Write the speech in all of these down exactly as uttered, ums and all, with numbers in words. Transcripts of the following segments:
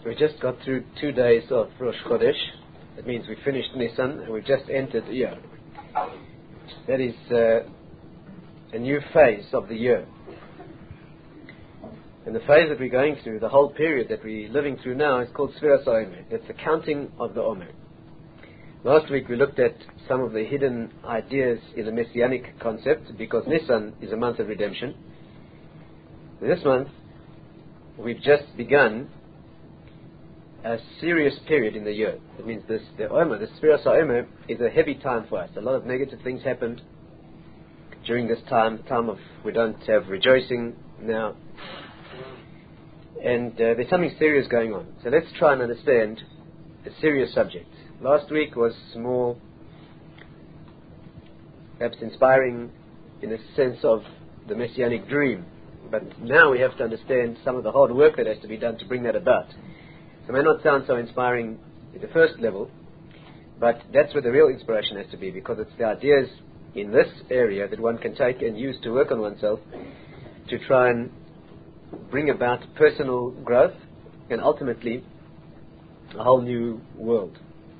We just got through two days of Rosh Chodesh. That means we finished Nisan and we've just entered Iyar. That is uh, a new phase of the year. And the phase that we're going through, the whole period that we're living through now, is called Sfiras HaOmer. It's the counting of the Omer. Last week we looked at some of the hidden ideas in the Messianic concept, because Nisan is a month of redemption. This month we've just begun a serious period in the year. That means this, the Omer, the Sfiras HaOmer, is a heavy time for us. A lot of negative things happened during this time, time of we don't have rejoicing now. And uh, there's something serious going on. So let's try and understand a serious subject. Last week was more perhaps inspiring in the sense of the Messianic dream. But now we have to understand some of the hard work that has to be done to bring that about. So it may not sound so inspiring at the first level, but that's where the real inspiration has to be, because it's the ideas in this area that one can take and use to work on oneself to try and bring about personal growth and ultimately a whole new world.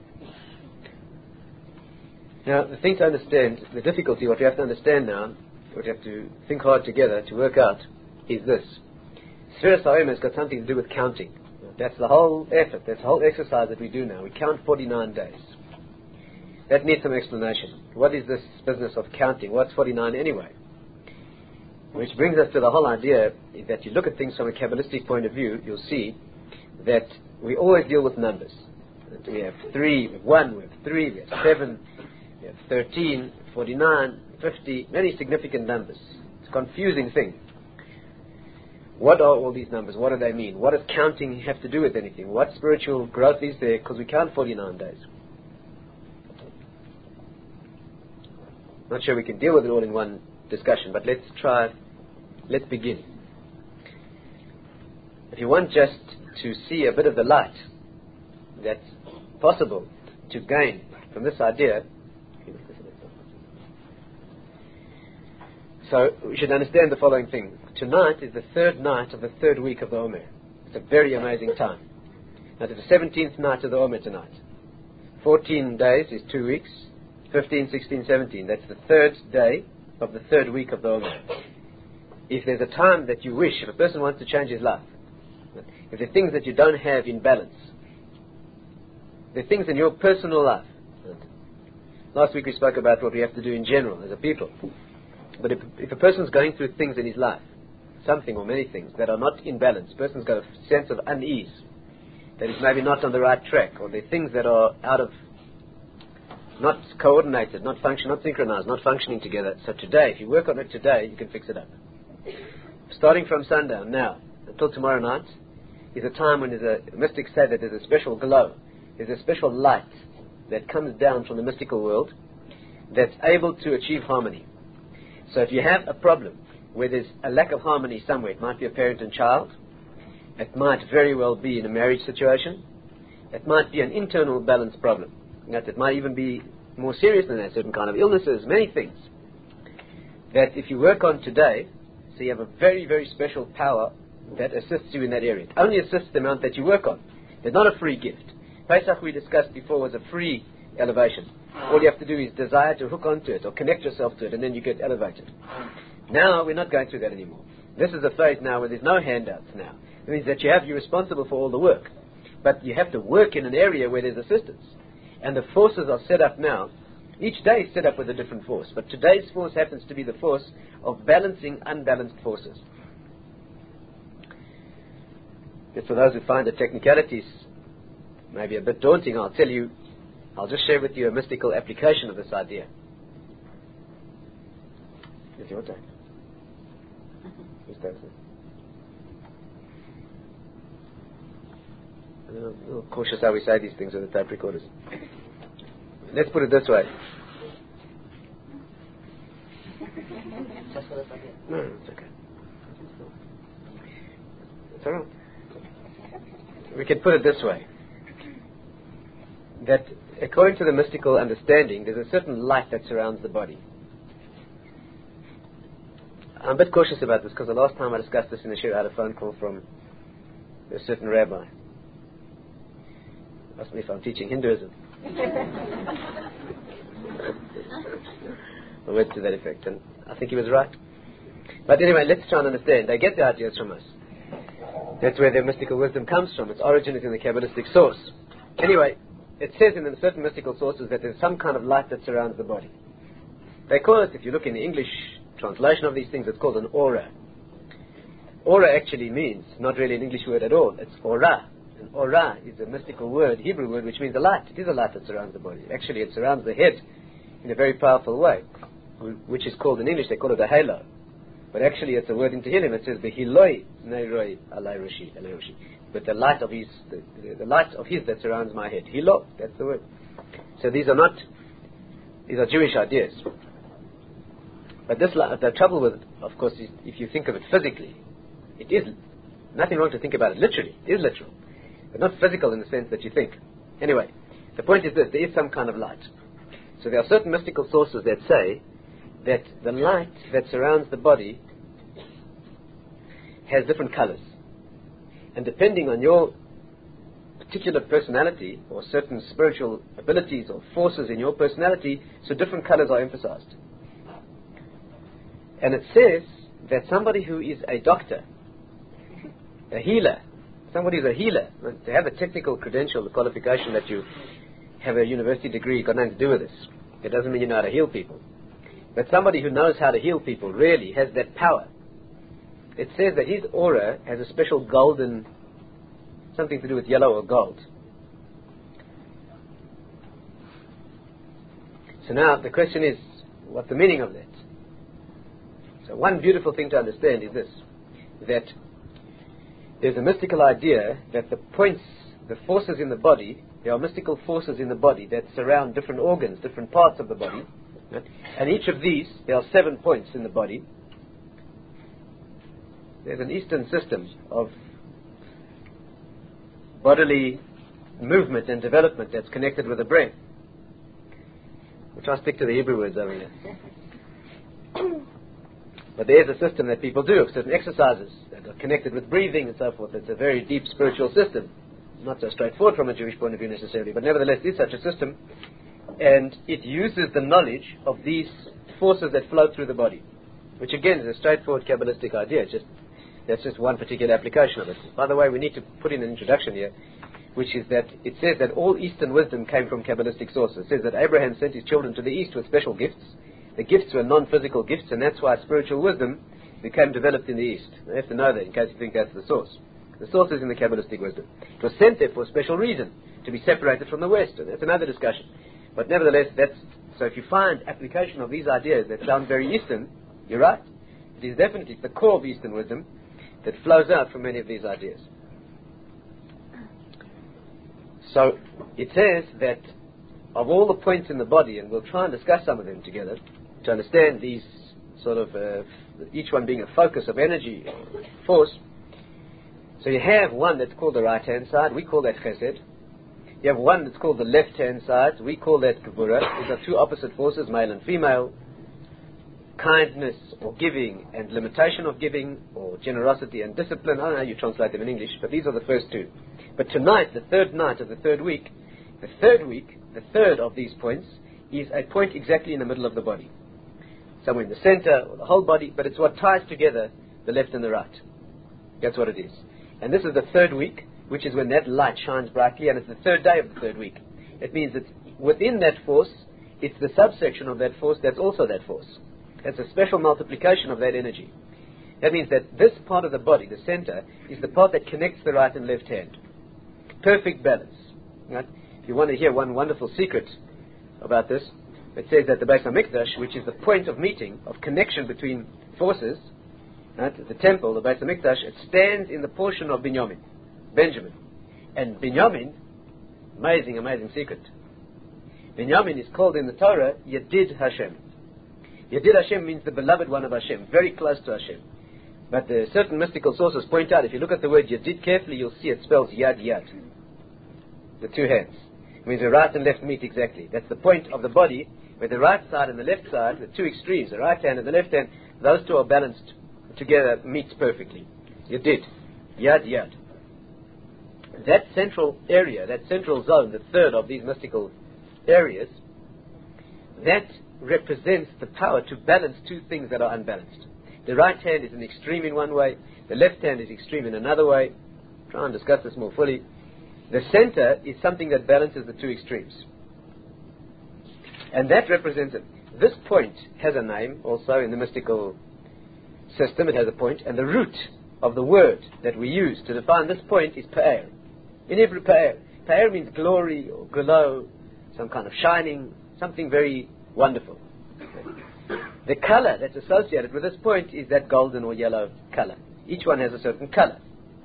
Now, the thing to understand, the difficulty, what we have to understand now, what we have to think hard together to work out, is this. Sfiras HaOmer has got something to do with counting. That's the whole effort, that's the whole exercise that we do now. We count forty-nine days. That needs some explanation. What is this business of counting? What's forty-nine anyway? Which brings us to the whole idea that you look at things from a Kabbalistic point of view, you'll see that we always deal with numbers. That we have three, we have one, we have three, we have seven, we have thirteen, forty-nine, fifty, many significant numbers. It's a confusing thing. What are all these numbers? What do they mean? What does counting have to do with anything? What spiritual growth is there? Because we count forty-nine days. Not sure we can deal with it all in one discussion, but let's try, let's begin. If you want just to see a bit of the light that's possible to gain from this idea, so we should understand the following thing. Tonight is the third night of the third week of the Omer. It's a very amazing time. Now, it's the seventeenth night of the Omer tonight. fourteen days is two weeks. fifteen, sixteen, seventeen. That's the third day of the third week of the Omer. If there's a time that you wish, if a person wants to change his life, if there are things that you don't have in balance, there are things in your personal life. Last week we spoke about what we have to do in general as a people. But if, if a person's going through things in his life, something or many things that are not in balance, a person's got a sense of unease, that is maybe not on the right track, or there are things that are out of, not coordinated, not function, not synchronized, not functioning together. So today, if you work on it today, you can fix it up. Starting from sundown now until tomorrow night is a time when there's a, mystics say that there's a special glow, there's a special light that comes down from the mystical world that's able to achieve harmony. So if you have a problem where there's a lack of harmony somewhere, it might be a parent and child, it might very well be in a marriage situation, it might be an internal balance problem, that it might even be more serious than that, certain kind of illnesses, many things, that if you work on today, so you have a very, very special power that assists you in that area. It only assists the amount that you work on. It's not a free gift. Pesach, we discussed before, was a free elevation. All you have to do is desire to hook onto it or connect yourself to it, and then you get elevated. Now we're not going through that anymore. This is a phase now where there's no handouts now. It means that you have, you're responsible for all the work. But you have to work in an area where there's assistance. And the forces are set up now. Each day is set up with a different force. But today's force happens to be the force of balancing unbalanced forces. Just for those who find the technicalities maybe a bit daunting, I'll tell you, I'll just share with you a mystical application of this idea. It's your turn. Who's that? I'm a little cautious how we say these things with the tape recorders. Let's put it this way. No, it's okay. It's all right. We can put it this way. That according to the mystical understanding, there's a certain light that surrounds the body. I'm a bit cautious about this because the last time I discussed this in the shir, I had a phone call from a certain rabbi. Ask me if I'm teaching Hinduism. A word to that effect, and I think he was right. But anyway, let's try and understand. They get the ideas from us. That's where their mystical wisdom comes from. Its origin is in the Kabbalistic source. Anyway, it says in certain mystical sources that there's some kind of light that surrounds the body. They call it, if you look in the English translation of these things, it's called an aura. Aura actually means not really an English word at all. It's aura. And aura is a mystical word, Hebrew word, which means a light. It is a light that surrounds the body. Actually, it surrounds the head in a very powerful way, which is called in English, they call it a halo. But actually, it's a word in Tehillim. It says, "Behiloi neiroi alai roshi, alai roshi." But the light of his, the, the, the light of his that surrounds my head. Hilo, that's the word. So these are not, these are Jewish ideas. But this, the trouble with it, of course, is if you think of it physically, it is nothing wrong to think about it literally. It is literal, but not physical in the sense that you think. Anyway, the point is this: there is some kind of light. So there are certain mystical sources that say that the light that surrounds the body has different colors. And depending on your particular personality or certain spiritual abilities or forces in your personality, so different colors are emphasized. And it says that somebody who is a doctor, a healer, somebody who's a healer, to have a technical credential, the qualification that you have a university degree, got nothing to do with this. It doesn't mean you know how to heal people. But somebody who knows how to heal people really has that power. It says that his aura has a special golden, something to do with yellow or gold. So now the question is, what's the meaning of that? So one beautiful thing to understand is this, that there's a mystical idea that the points, the forces in the body, there are mystical forces in the body that surround different organs, different parts of the body. Right? And each of these, there are seven points in the body. There's an Eastern system of bodily movement and development that's connected with the brain. We'll try to stick to the Hebrew words over here. But there's a system that people do of certain exercises that are connected with breathing and so forth. It's a very deep spiritual system. Not so straightforward from a Jewish point of view necessarily, but nevertheless is such a system. And it uses the knowledge of these forces that flow through the body, which again is a straightforward Kabbalistic idea. It's just, that's just one particular application of it. By the way, we need to put in an introduction here, which is that it says that all Eastern wisdom came from Kabbalistic sources. It says that Abraham sent his children to the East with special gifts. The gifts were non-physical gifts, and that's why spiritual wisdom became developed in the East. You have to know that in case you think that's the source. The source is in the Kabbalistic wisdom. It was sent there for a special reason, to be separated from the West, and that's another discussion. But nevertheless, that's, so if you find application of these ideas that sound very Eastern, you're right. It is definitely the core of Eastern wisdom that flows out from many of these ideas. So it says that of all the points in the body, and we'll try and discuss some of them together, to understand these sort of, uh, each one being a focus of energy, force. So you have one that's called the right-hand side, we call that chesed. You have one that's called the left-hand side, we call that gevura. These are two opposite forces, male and female. Kindness or giving and limitation of giving, or generosity and discipline. I don't know how you translate them in English, but these are the first two. But tonight, the third night of the third week, the third week, the third of these points, is a point exactly in the middle of the body. Somewhere in the center, or the whole body, but it's what ties together the left and the right. That's what it is. And this is the third week, which is when that light shines brightly, and it's the third day of the third week. It means that within that force, it's the subsection of that force that's also that force. That's a special multiplication of that energy. That means that this part of the body, the center, is the part that connects the right and left hand. Perfect balance. Right? If you want to hear one wonderful secret about this, it says that the Beis HaMikdash, which is the point of meeting, of connection between forces, right? The temple, the Beis HaMikdash, it stands in the portion of Binyamin, Benjamin. And Binyamin, amazing, amazing secret. Binyamin is called in the Torah Yedid Hashem. Yedid Hashem means the beloved one of Hashem, very close to Hashem. But the certain mystical sources point out, if you look at the word Yedid carefully, you'll see it spells Yad Yad. The two hands. It means the right and left meet exactly. That's the point of the body, where the right side and the left side, the two extremes, the right hand and the left hand, those two are balanced together, meets perfectly. Yedid. Yad Yad. that central area, that central zone, the third of these mystical areas, that represents the power to balance two things that are unbalanced. The right hand is an extreme in one way, the left hand is extreme in another way. Try and discuss this more fully. The center is something that balances the two extremes. And that represents it. This point has a name also in the mystical system. It has a point, and the root of the word that we use to define this point is pa'er. In Hebrew, pa'er. Pa'er means glory or glow, some kind of shining, something very wonderful. The color that's associated with this point is that golden or yellow color. Each one has a certain color.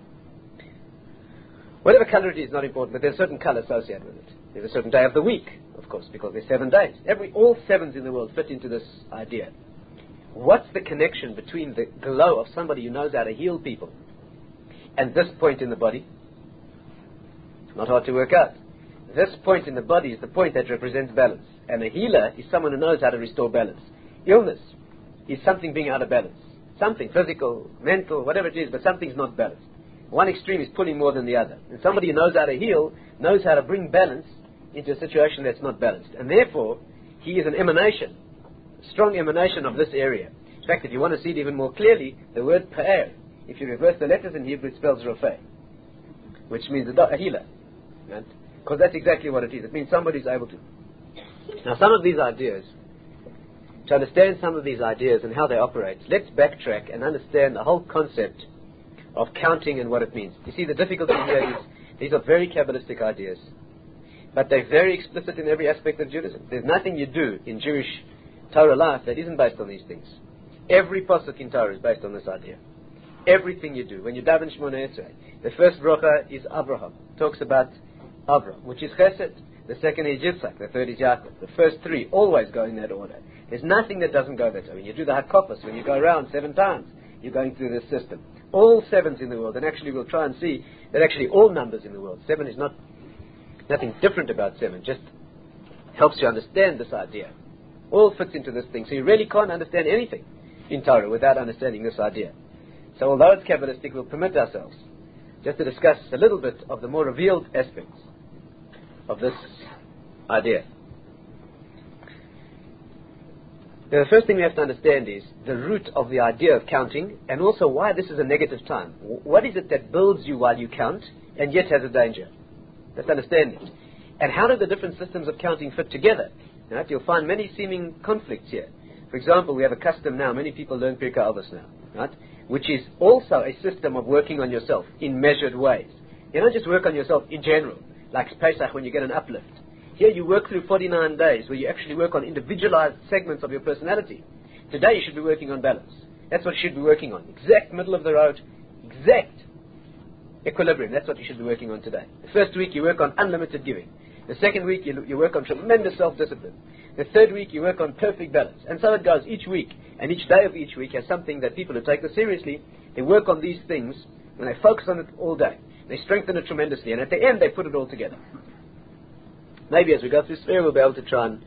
Whatever color it is, not important, but there's a certain color associated with it. There's a certain day of the week, of course, because there's seven days. Every, all sevens in the world fit into this idea. What's the connection between the glow of somebody who knows how to heal people and this point in the body? Not hard to work out. This point in the body is the point that represents balance. And a healer is someone who knows how to restore balance. Illness is something being out of balance. Something, physical, mental, whatever it is, but something's not balanced. One extreme is pulling more than the other. And somebody who knows how to heal knows how to bring balance into a situation that's not balanced. And therefore, he is an emanation, a strong emanation of this area. In fact, if you want to see it even more clearly, the word pa'er, if you reverse the letters in Hebrew, it spells rofeh, which means a, do- a healer. Right? Because that's exactly what it is. It means somebody is able to. Now, some of these ideas, to understand some of these ideas and how they operate, let's backtrack and understand the whole concept of counting and what it means. You see, the difficulty here is these are very Kabbalistic ideas, but they're very explicit in every aspect of Judaism. There's nothing you do in Jewish Torah life that isn't based on these things. Every pasuk in Torah is based on this idea. Everything you do. When you daven Shmoneh Esrei, the first bracha is Abraham. Talks about Abraham, which is Chesed. The second is Yitzhak. The third is Yaakov. The first three always go in that order. There's nothing that doesn't go that way. When you do the Hakopos, when you go around seven times, you're going through this system. All sevens in the world, and actually we'll try and see that actually all numbers in the world, seven is not nothing different about seven, just helps you understand this idea. All fits into this thing. So you really can't understand anything in Torah without understanding this idea. So although it's Kabbalistic, we'll permit ourselves just to discuss a little bit of the more revealed aspects of this idea. Now, the first thing we have to understand is the root of the idea of counting, and also why this is a negative time. What is it that builds you while you count, and yet has a danger? Let's understand it. And how do the different systems of counting fit together? Right? You'll find many seeming conflicts here. For example, we have a custom now, many people learn Pirkei Avos now, right? Which is also a system of working on yourself in measured ways. You don't just work on yourself in general, like Pesach when you get an uplift. Here you work through forty-nine days where you actually work on individualized segments of your personality. Today you should be working on balance. That's what you should be working on. Exact middle of the road, exact equilibrium. That's what you should be working on today. The first week you work on unlimited giving. The second week you, you work on tremendous self-discipline. The third week you work on perfect balance. And so it goes each week. And each day of each week has something that people who take this seriously, they work on these things and they focus on it all day. They strengthen it tremendously. And at the end they put it all together. Maybe as we go through Sphere, we'll be able to try and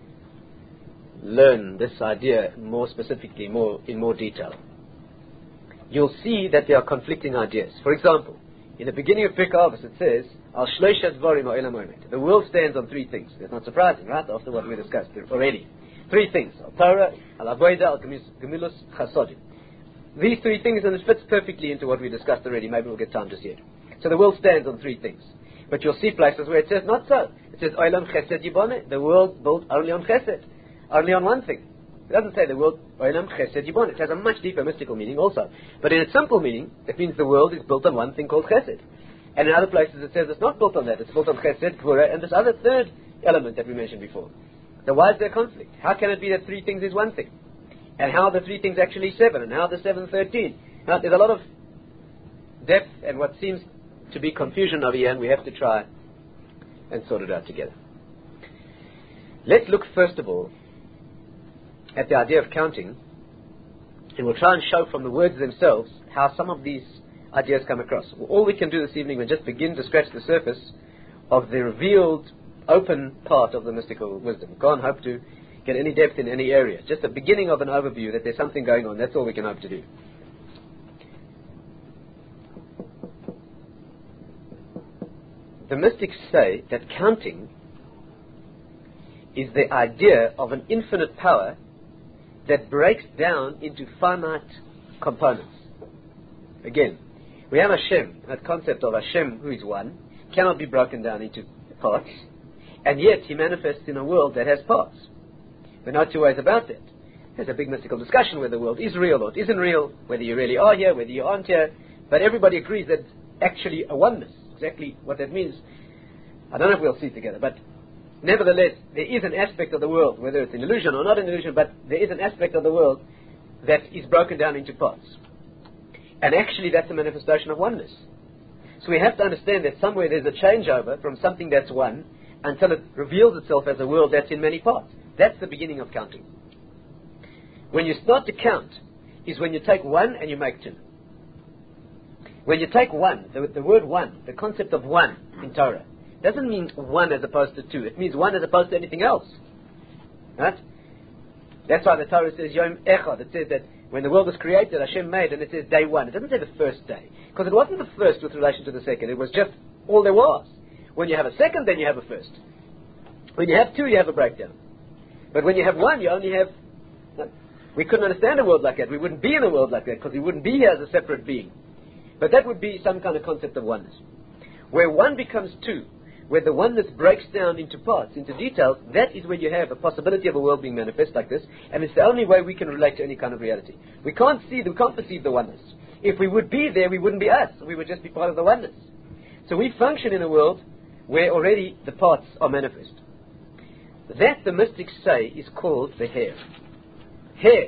learn this idea more specifically, more in more detail. You'll see that there are conflicting ideas. For example, in the beginning of Pirkei Avos it says, Al shloisha dvarim ha'olam omed. The world stands on three things. It's not surprising, right? After what we discussed already. Three things. Al Torah, Al Avodah, Al Gemilus Chasodim. These three things, and it fits perfectly into what we discussed already. Maybe we'll get time to see it. So the world stands on three things. But you'll see places where it says not so. It says, Olam Chesed Yiboneh. The world built only on Chesed. Only on one thing. It doesn't say the world, Olam Chesed Yiboneh. It has a much deeper mystical meaning also. But in its simple meaning, it means the world is built on one thing called Chesed. And in other places it says it's not built on that. It's built on Chesed, Gvura, and this other third element that we mentioned before. So why is there conflict? How can it be that three things is one thing? And how are the three things actually seven? And how are the seven thirteen? Now, there's a lot of depth and what seems to be confusion over here, and we have to try and sort it out together. Let's look first of all at the idea of counting, and we'll try and show from the words themselves how some of these ideas come across. All we can do this evening is just begin to scratch the surface of the revealed, open part of the mystical wisdom. Can't hope to get any depth in any area. Just a beginning of an overview that there's something going on. That's all we can hope to do. the mystics say that counting is the idea of an infinite power that breaks down into finite components. Again, we have Hashem, that concept of Hashem who is one, cannot be broken down into parts, and yet he manifests in a world that has parts. There are no two ways about that. There's a big mystical discussion whether the world is real or it isn't real, whether you really are here, whether you aren't here, but everybody agrees that actually a oneness, exactly what that means, I don't know if we'll see it together, but nevertheless, there is an aspect of the world, whether it's an illusion or not an illusion, but there is an aspect of the world that is broken down into parts. And actually that's a manifestation of oneness. So we have to understand that somewhere there's a changeover from something that's one until it reveals itself as a world that's in many parts. That's the beginning of counting. When you start to count is when you take one and you make two. When you take one, the, the word one, the concept of one in Torah, doesn't mean one as opposed to two. It means one as opposed to anything else. Right? That's why the Torah says Yom Echad. It says that when the world was created, Hashem made, and it says day one. It doesn't say the first day. Because it wasn't the first with relation to the second. It was just all there was. When you have a second, then you have a first. When you have two, you have a breakdown. But when you have one, you only have... No, we couldn't understand a world like that. We wouldn't be in a world like that because we wouldn't be here as a separate being. But that would be some kind of concept of oneness. Where one becomes two, where the oneness breaks down into parts, into details, that is where you have a possibility of a world being manifest like this, and it's the only way we can relate to any kind of reality. We can't see, we can't perceive the oneness. If we would be there, we wouldn't be us. We would just be part of the oneness. So we function in a world where already the parts are manifest. That, the mystics say, is called the hair. Hair.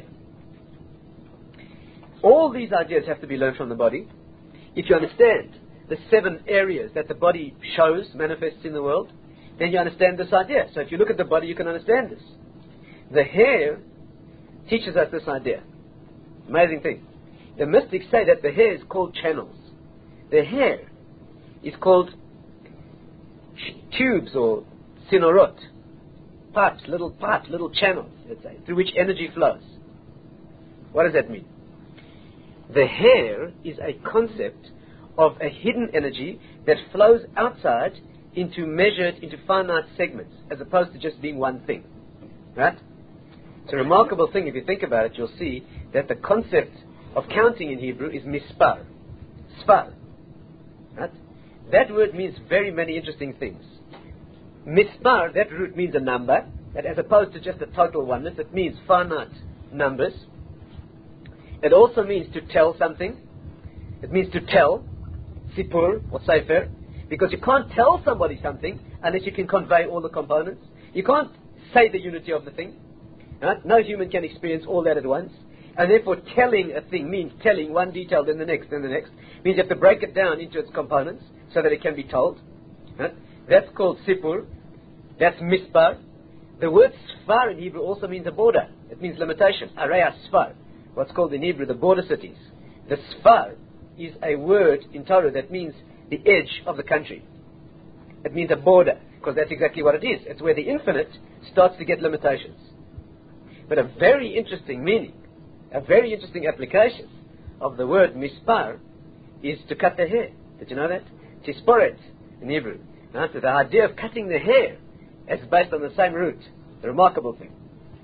All these ideas have to be learned from the body. If you understand the seven areas that the body shows, manifests in the world, then you understand this idea. So if you look at the body, you can understand this. The hair teaches us this idea. Amazing thing. The mystics say that the hair is called channels. The hair is called sh- tubes or sinorot, pipes, little pipes, little channels, let's say, through which energy flows. What does that mean? The hair is a concept of a hidden energy that flows outside into measured, into finite segments, as opposed to just being one thing. Right? It's a remarkable thing. If you think about it, you'll see that the concept of counting in Hebrew is mispar. Sfar. Right? That word means very many interesting things. Mispar, that root means a number, that as opposed to just a total oneness, it means finite numbers. It also means to tell something. It means to tell, sipur or sefer, because you can't tell somebody something unless you can convey all the components. You can't say the unity of the thing. Right? No human can experience all that at once. And therefore telling a thing means telling one detail, then the next, then the next. It means you have to break it down into its components so that it can be told. Right? That's called sipur. That's mispar. The word sfar in Hebrew also means a border. It means limitation. Araya sfar. What's called in Hebrew the border cities. The sfar is a word in Torah that means the edge of the country. It means a border, because that's exactly what it is. It's where the infinite starts to get limitations. But a very interesting meaning, a very interesting application of the word mispar is to cut the hair. Did you know that? Tisporet in Hebrew. Right? So the idea of cutting the hair is based on the same root. A remarkable thing.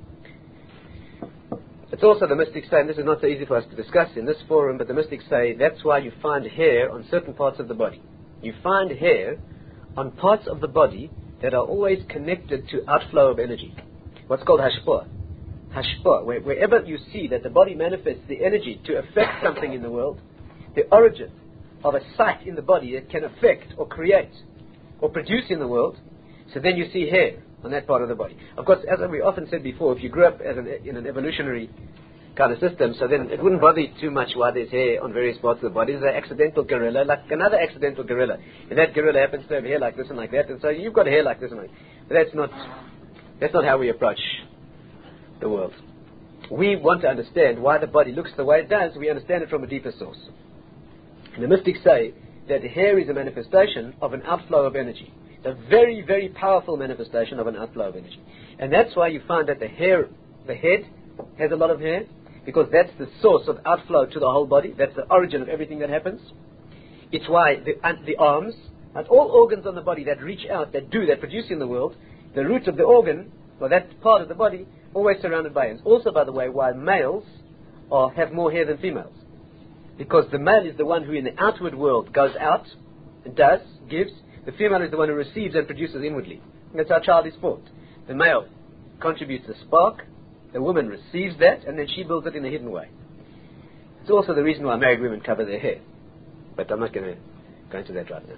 It's also the mystics say, and this is not so easy for us to discuss in this forum, but the mystics say that's why you find hair on certain parts of the body. You find hair on parts of the body that are always connected to outflow of energy. What's called hashpah. Hashpah, where, wherever you see that the body manifests the energy to affect something in the world, the origin of a site in the body that can affect or create or produce in the world, so then you see hair on that part of the body. Of course, as we often said before, if you grew up as an, in an evolutionary kind of system, so then it wouldn't bother you too much why there's hair on various parts of the body. There's an accidental gorilla, like another accidental gorilla. And that gorilla happens to have hair like this and like that, and so you've got hair like this and like that. But that's not, that's not how we approach the world. We want to understand why the body looks the way it does. We understand it from a deeper source. And the mystics say that hair is a manifestation of an outflow of energy. It's a very, very powerful manifestation of an outflow of energy. And that's why you find that the hair, the head has a lot of hair, because that's the source of outflow to the whole body. That's the origin of everything that happens. It's why the, uh, the arms At all organs on the body that reach out, that do, that produce in the world, the root of the organ, or that part of the body, always surrounded by hairs. Also, by the way, why males are, have more hair than females. Because the male is the one who in the outward world goes out, and does, gives. The female is the one who receives and produces inwardly. That's how child is formed. The male contributes the spark, the woman receives that, and then she builds it in a hidden way. It's also the reason why married women cover their hair. But I'm not going to go into that right now.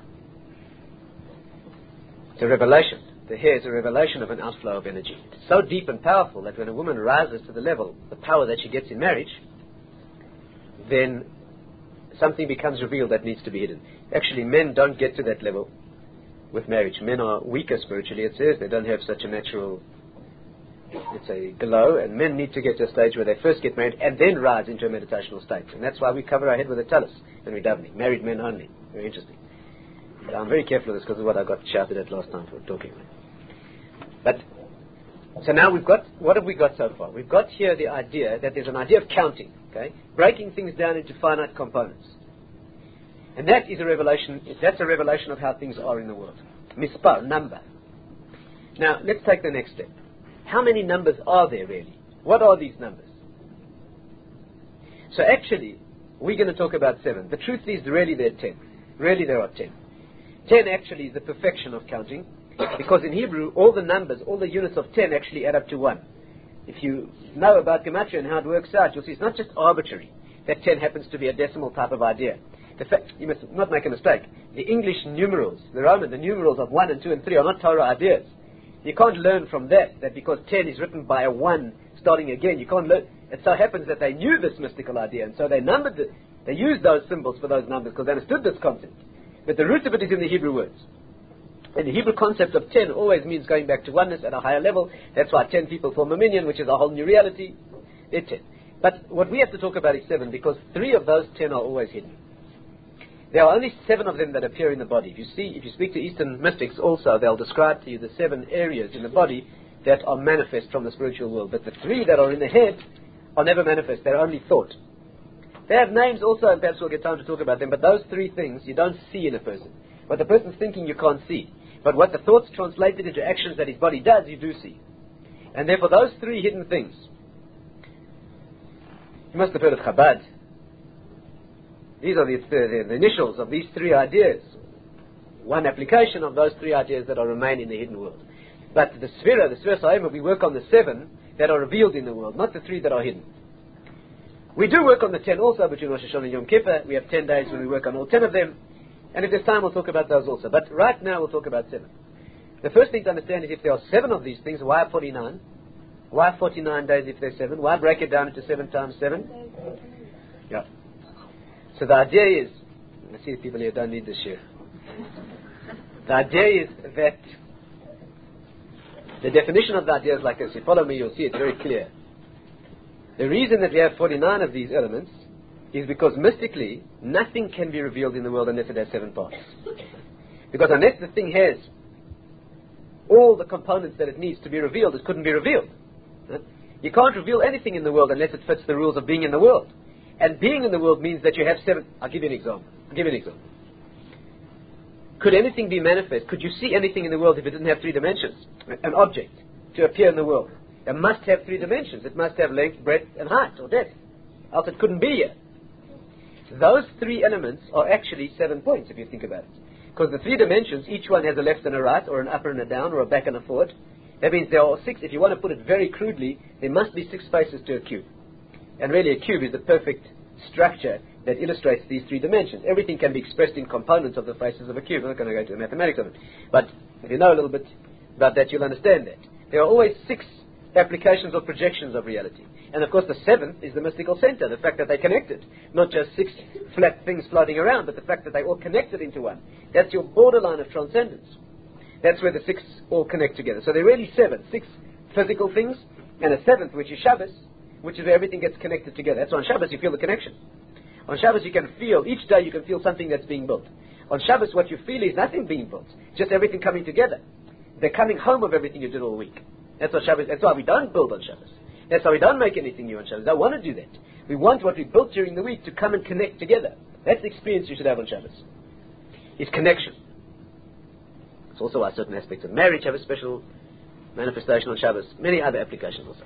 It's a revelation. The hair is a revelation of an outflow of energy. It's so deep and powerful that when a woman rises to the level, the power that she gets in marriage, then something becomes revealed that needs to be hidden. Actually, men don't get to that level with marriage. Men are weaker spiritually, it says. They don't have such a natural, let's say, glow. And men need to get to a stage where they first get married and then rise into a meditational state. And that's why we cover our head with a talus when we're davening. Married men only. Very interesting. But I'm very careful of this because of what I got shouted at last time for talking. But, so now we've got, what have we got so far? We've got here the idea that there's an idea of counting, okay? Breaking things down into finite components. And that is a revelation, that's a revelation of how things are in the world. Mispar, number. Now, let's take the next step. How many numbers are there really? What are these numbers? So actually, we're going to talk about seven. The truth is, really there are ten. Really there are ten. Ten actually is the perfection of counting, because in Hebrew, all the numbers, all the units of ten actually add up to one. If you know about Gematria and how it works out, you'll see it's not just arbitrary that ten happens to be a decimal type of idea. The fact, you must not make a mistake, the English numerals, the Roman, the numerals of one and two and three are not Torah ideas. You can't learn from that, that because ten is written by a one starting again, you can't learn. It so happens that they knew this mystical idea, and so they numbered it, they used those symbols for those numbers because they understood this concept. But the root of it is in the Hebrew words. And the Hebrew concept of ten always means going back to oneness at a higher level. That's why ten people form a minyan, which is a whole new reality. They're ten. But what we have to talk about is seven, because three of those ten are always hidden. There are only seven of them that appear in the body. If you see, if you speak to Eastern mystics also, they'll describe to you the seven areas in the body that are manifest from the spiritual world. But the three that are in the head are never manifest. They're only thought. They have names also, and perhaps we'll get time to talk about them, but those three things you don't see in a person. What the person's thinking you can't see. But what the thoughts translated into actions that his body does, you do see. And therefore those three hidden things. You must have heard of Chabad. These are the, the, the initials of these three ideas. One application of those three ideas that are remain in the hidden world. But the Sphira, the Sphira Sa'ima, we work on the seven that are revealed in the world, not the three that are hidden. We do work on the ten also between Rosh Hashanah and Yom Kippur. We have ten days when we work on all ten of them. And if there's time, we'll talk about those also. But right now, we'll talk about seven. The first thing to understand is if there are seven of these things, why forty-nine? Why forty-nine days if there's seven? Why break it down into seven times seven? Yeah. So the idea is, let's see if people here don't need this here. The idea is that the definition of the idea is like this. If you follow me, you'll see it's very clear. The reason that we have forty-nine of these elements is because mystically, nothing can be revealed in the world unless it has seven parts. Because unless the thing has all the components that it needs to be revealed, it couldn't be revealed. Right? You can't reveal anything in the world unless it fits the rules of being in the world. And being in the world means that you have seven... I'll give you an example. I'll give you an example. Could anything be manifest? Could you see anything in the world if it didn't have three dimensions? An object to appear in the world. It must have three dimensions. It must have length, breadth, and height, or depth. Else it couldn't be here. Those three elements are actually seven points, if you think about it. Because the three dimensions, each one has a left and a right, or an upper and a down, or a back and a forward. That means there are six. If you want to put it very crudely, there must be six faces to a cube. And really a cube is the perfect structure that illustrates these three dimensions. Everything can be expressed in components of the faces of a cube. I'm not going to go into the mathematics of it. But if you know a little bit about that, you'll understand that. There are always six applications or projections of reality. And of course the seventh is the mystical center, the fact that they're connected. Not just six flat things floating around, but the fact that they're all connected into one. That's your borderline of transcendence. That's where the six all connect together. So there are really seven. Six physical things, and a seventh, which is Shabbos, which is where everything gets connected together. That's why on Shabbos you feel the connection. On Shabbos you can feel, each day you can feel something that's being built. On Shabbos what you feel is nothing being built, just everything coming together. The coming home of everything you did all week. That's what Shabbos, that's why we don't build on Shabbos. That's why we don't make anything new on Shabbos. I don't want to do that. We want what we built during the week to come and connect together. That's the experience you should have on Shabbos. It's connection. It's also why certain aspects of marriage have a special manifestation on Shabbos. Many other applications also.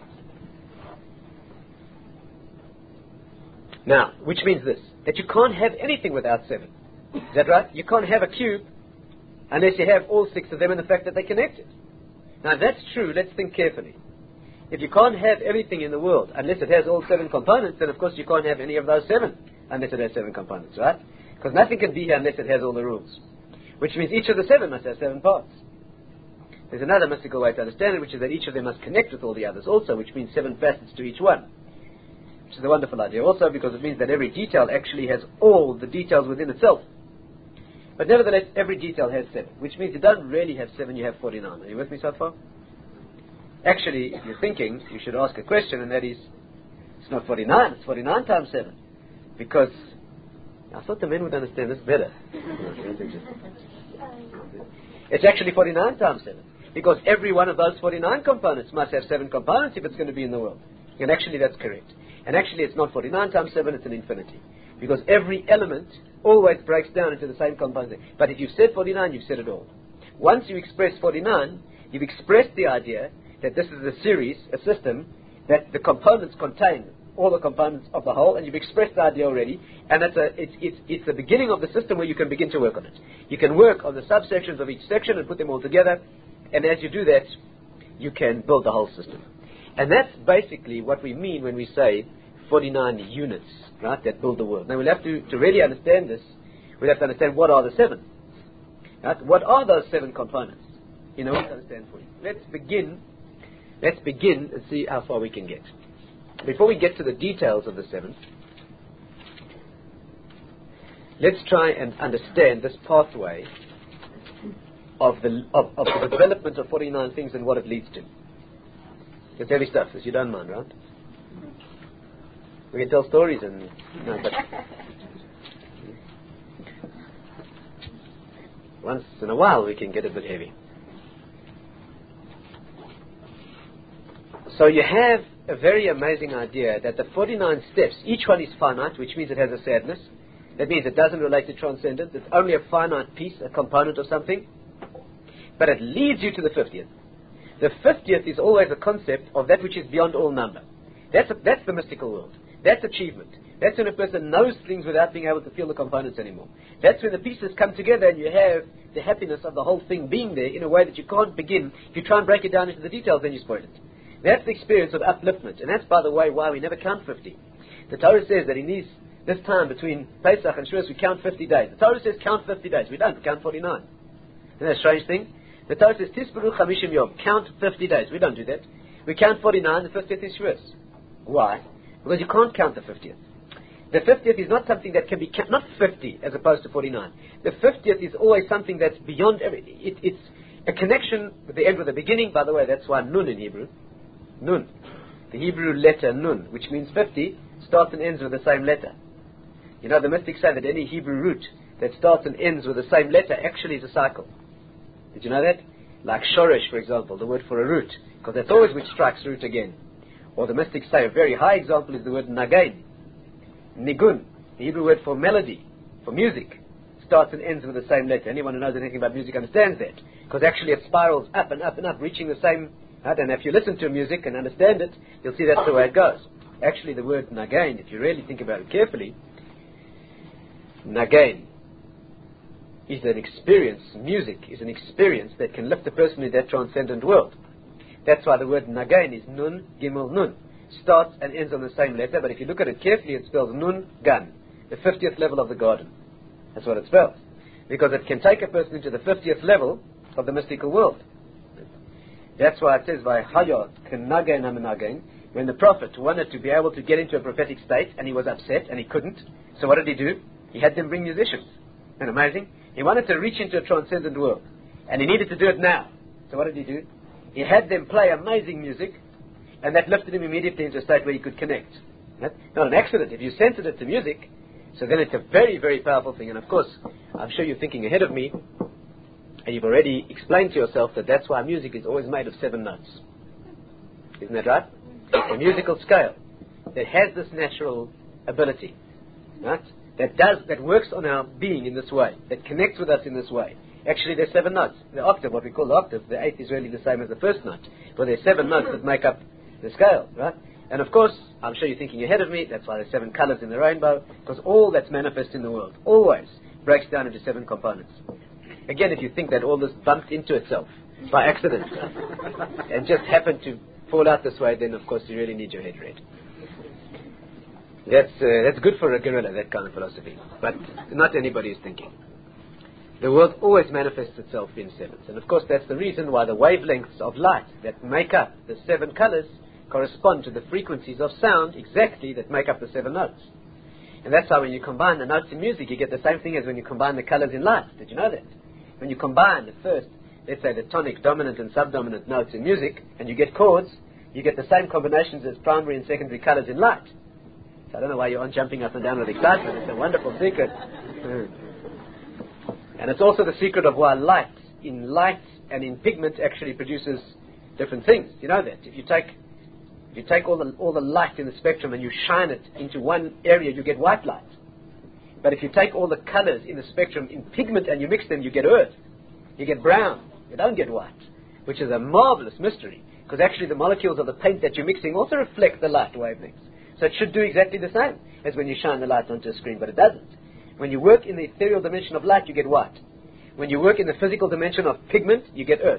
Now, which means this, that you can't have anything without seven. Is that right? You can't have a cube unless you have all six of them and the fact that they're connected. Now, if that's true, let's think carefully. If you can't have everything in the world unless it has all seven components, then of course you can't have any of those seven unless it has seven components, right? Because nothing can be here unless it has all the rules. Which means each of the seven must have seven parts. There's another mystical way to understand it, which is that each of them must connect with all the others also, which means seven facets to each one. Which is a wonderful idea also, because it means that every detail actually has all the details within itself. But nevertheless, every detail has seven, which means you don't really have seven, you have forty-nine. Are you with me so far? Actually, if you're thinking, you should ask a question, and that is, it's not forty-nine, it's forty-nine times seven. Because I thought the men would understand this better. It's actually forty-nine times seven. Because every one of those forty-nine components must have seven components if it's going to be in the world. And actually that's correct. And actually it's not forty-nine times seven, it's an infinity. Because every element always breaks down into the same component. But if you've said forty-nine, you've said it all. Once you express forty-nine, you've expressed the idea that this is a series, a system, that the components contain all the components of the whole, and you've expressed the idea already, and it's, a, it's, it's, it's the beginning of the system where you can begin to work on it. You can work on the subsections of each section and put them all together, and as you do that, you can build the whole system. And that's basically what we mean when we say forty-nine units, right, that build the world. Now we'll have to, to really understand this, we'll have to understand what are the seven. Right? What are those seven components? You know, what to understand for you. Let's begin, let's begin and see how far we can get. Before we get to the details of the seven, let's try and understand this pathway of the of, of the development of forty-nine things and what it leads to. It's heavy stuff, if you don't mind, right? We can tell stories and no, but once in a while we can get a bit heavy. So you have a very amazing idea that the forty-nine steps, each one is finite, which means it has a sadness. That means it doesn't relate to transcendence. It's only a finite piece, a component of something. But it leads you to the fiftieth. The fiftieth is always a concept of that which is beyond all number. That's, a, that's the mystical world. That's achievement. That's when a person knows things without being able to feel the components anymore. That's when the pieces come together and you have the happiness of the whole thing being there in a way that you can't begin. If you try and break it down into the details, then you spoil it. That's the experience of upliftment. And that's, by the way, why we never count fifty. The Torah says that in these, this time between Pesach and Shavuos, we count fifty days. The Torah says count fifty days. We don't. We count forty-nine. Isn't that a strange thing? The Torah says, Tisperu Chamishim Yom. Count fifty days. We don't do that. We count forty-nine. The fiftieth is Shavuos. Why? Because you can't count the fiftieth. The fiftieth is not something that can be counted. Not fifty as opposed to forty-nine. The fiftieth is always something that's beyond every... It, it's a connection with the end with the beginning. By the way, that's why Nun in Hebrew. Nun. The Hebrew letter Nun, which means fifty, starts and ends with the same letter. You know, the mystics say that any Hebrew root that starts and ends with the same letter actually is a cycle. Did you know that? Like shoresh, for example, the word for a root, because that's always which strikes root again. Or the mystics say a very high example is the word nagain. Nigun, the Hebrew word for melody, for music, starts and ends with the same letter. Anyone who knows anything about music understands that, because actually it spirals up and up and up, reaching the same... Right? And if you listen to music and understand it, you'll see that's the way it goes. Actually, the word nagain, if you really think about it carefully, nagain is an experience, music is an experience that can lift a person in that transcendent world. That's why the word nagain is nun, gimel, nun. Starts and ends on the same letter, but if you look at it carefully, it spells nun, gan, the fiftieth level of the garden. That's what it spells. Because it can take a person into the fiftieth level of the mystical world. That's why it says, by hayot, kenagain amenagain, when the prophet wanted to be able to get into a prophetic state, and he was upset, and he couldn't, so what did he do? He had them bring musicians. Isn't that amazing? He wanted to reach into a transcendent world, and he needed to do it now. So what did he do? He had them play amazing music, and that lifted him immediately into a state where he could connect. Right? Not an accident. If you censored it to music, so then it's a very, very powerful thing. And of course, I'm sure you're thinking ahead of me, and you've already explained to yourself that that's why music is always made of seven notes. Isn't that right? A musical scale that has this natural ability, right? That does, that works on our being in this way, that connects with us in this way. Actually, there's seven notes. The octave, what we call the octave, the eighth is really the same as the first note. But there's seven notes that make up the scale, right? And of course, I'm sure you're thinking ahead of me, that's why there's seven colors in the rainbow, because all that's manifest in the world always breaks down into seven components. Again, if you think that all this bumped into itself by accident and just happened to fall out this way, then of course you really need your head read. That's, uh, that's good for a gorilla, that kind of philosophy. But not anybody is thinking. The world always manifests itself in sevens. And of course that's the reason why the wavelengths of light that make up the seven colors correspond to the frequencies of sound exactly that make up the seven notes. And that's how when you combine the notes in music, you get the same thing as when you combine the colors in light. Did you know that? When you combine the first, let's say the tonic, dominant and subdominant notes in music, and you get chords, you get the same combinations as primary and secondary colors in light. So I don't know why you aren't jumping up and down with excitement. It's a wonderful secret. And it's also the secret of why light in light and in pigment actually produces different things. You know that. If you take if you take all the all the light in the spectrum and you shine it into one area, you get white light. But if you take all the colors in the spectrum in pigment and you mix them, you get earth. You get brown. You don't get white, which is a marvelous mystery, because actually the molecules of the paint that you're mixing also reflect the light wavelengths. So it should do exactly the same as when you shine the light onto a screen, but it doesn't. When you work in the ethereal dimension of light, you get white. When you work in the physical dimension of pigment, you get earth.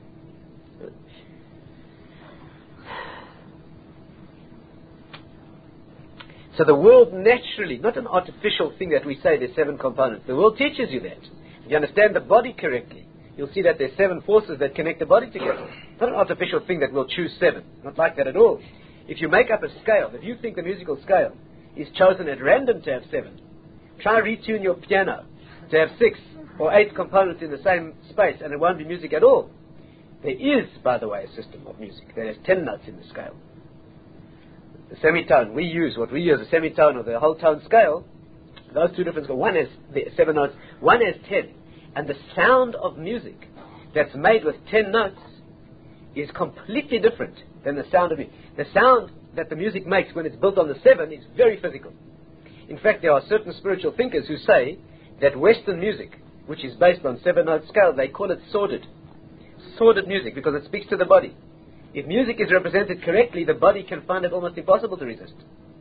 So the world naturally, not an artificial thing that we say there's seven components. The world teaches you that. If you understand the body correctly, you'll see that there's seven forces that connect the body together. Not an artificial thing that will choose seven. Not like that at all. If you make up a scale, if you think the musical scale is chosen at random to have seven, try retune your piano to have six or eight components in the same space and it won't be music at all. There is, by the way, a system of music that has ten notes in the scale. The semitone, we use, what we use, a semitone or the whole tone scale, those two different scales, one has the seven notes, one has ten. And the sound of music that's made with ten notes is completely different than the sound of music. The sound that the music makes when it's built on the seven is very physical. In fact, there are certain spiritual thinkers who say that Western music, which is based on seven-note scale, they call it sordid. Sordid music, because it speaks to the body. If music is represented correctly, the body can find it almost impossible to resist.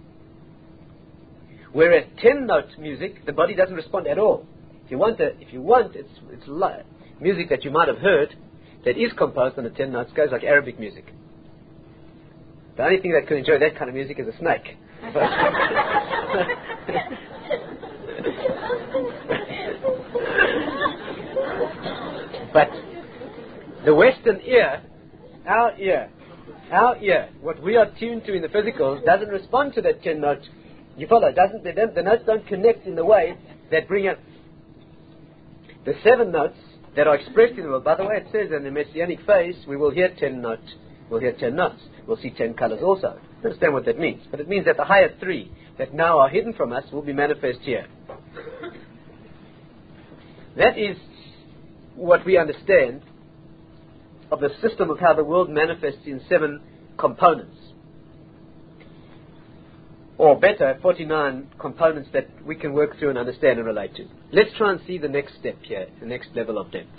Whereas ten-note music, the body doesn't respond at all. If you want, a, if you want, it's it's li- music that you might have heard that is composed on a ten-note scale, like Arabic music. The only thing that can enjoy that kind of music is a snake. But the Western ear, our ear, our ear, what we are tuned to in the physical, doesn't respond to that ten note. You follow? Doesn't the, the notes don't connect in the way that bring up the seven notes that are expressed in the world. By the way, it says in the Messianic phase, we will hear ten notes. We'll hear ten notes. We'll see ten colors also. Understand what that means. But it means that the higher three that now are hidden from us will be manifest here. That is what we understand of the system of how the world manifests in seven components. Or better, forty-nine components that we can work through and understand and relate to. Let's try and see the next step here, the next level of depth.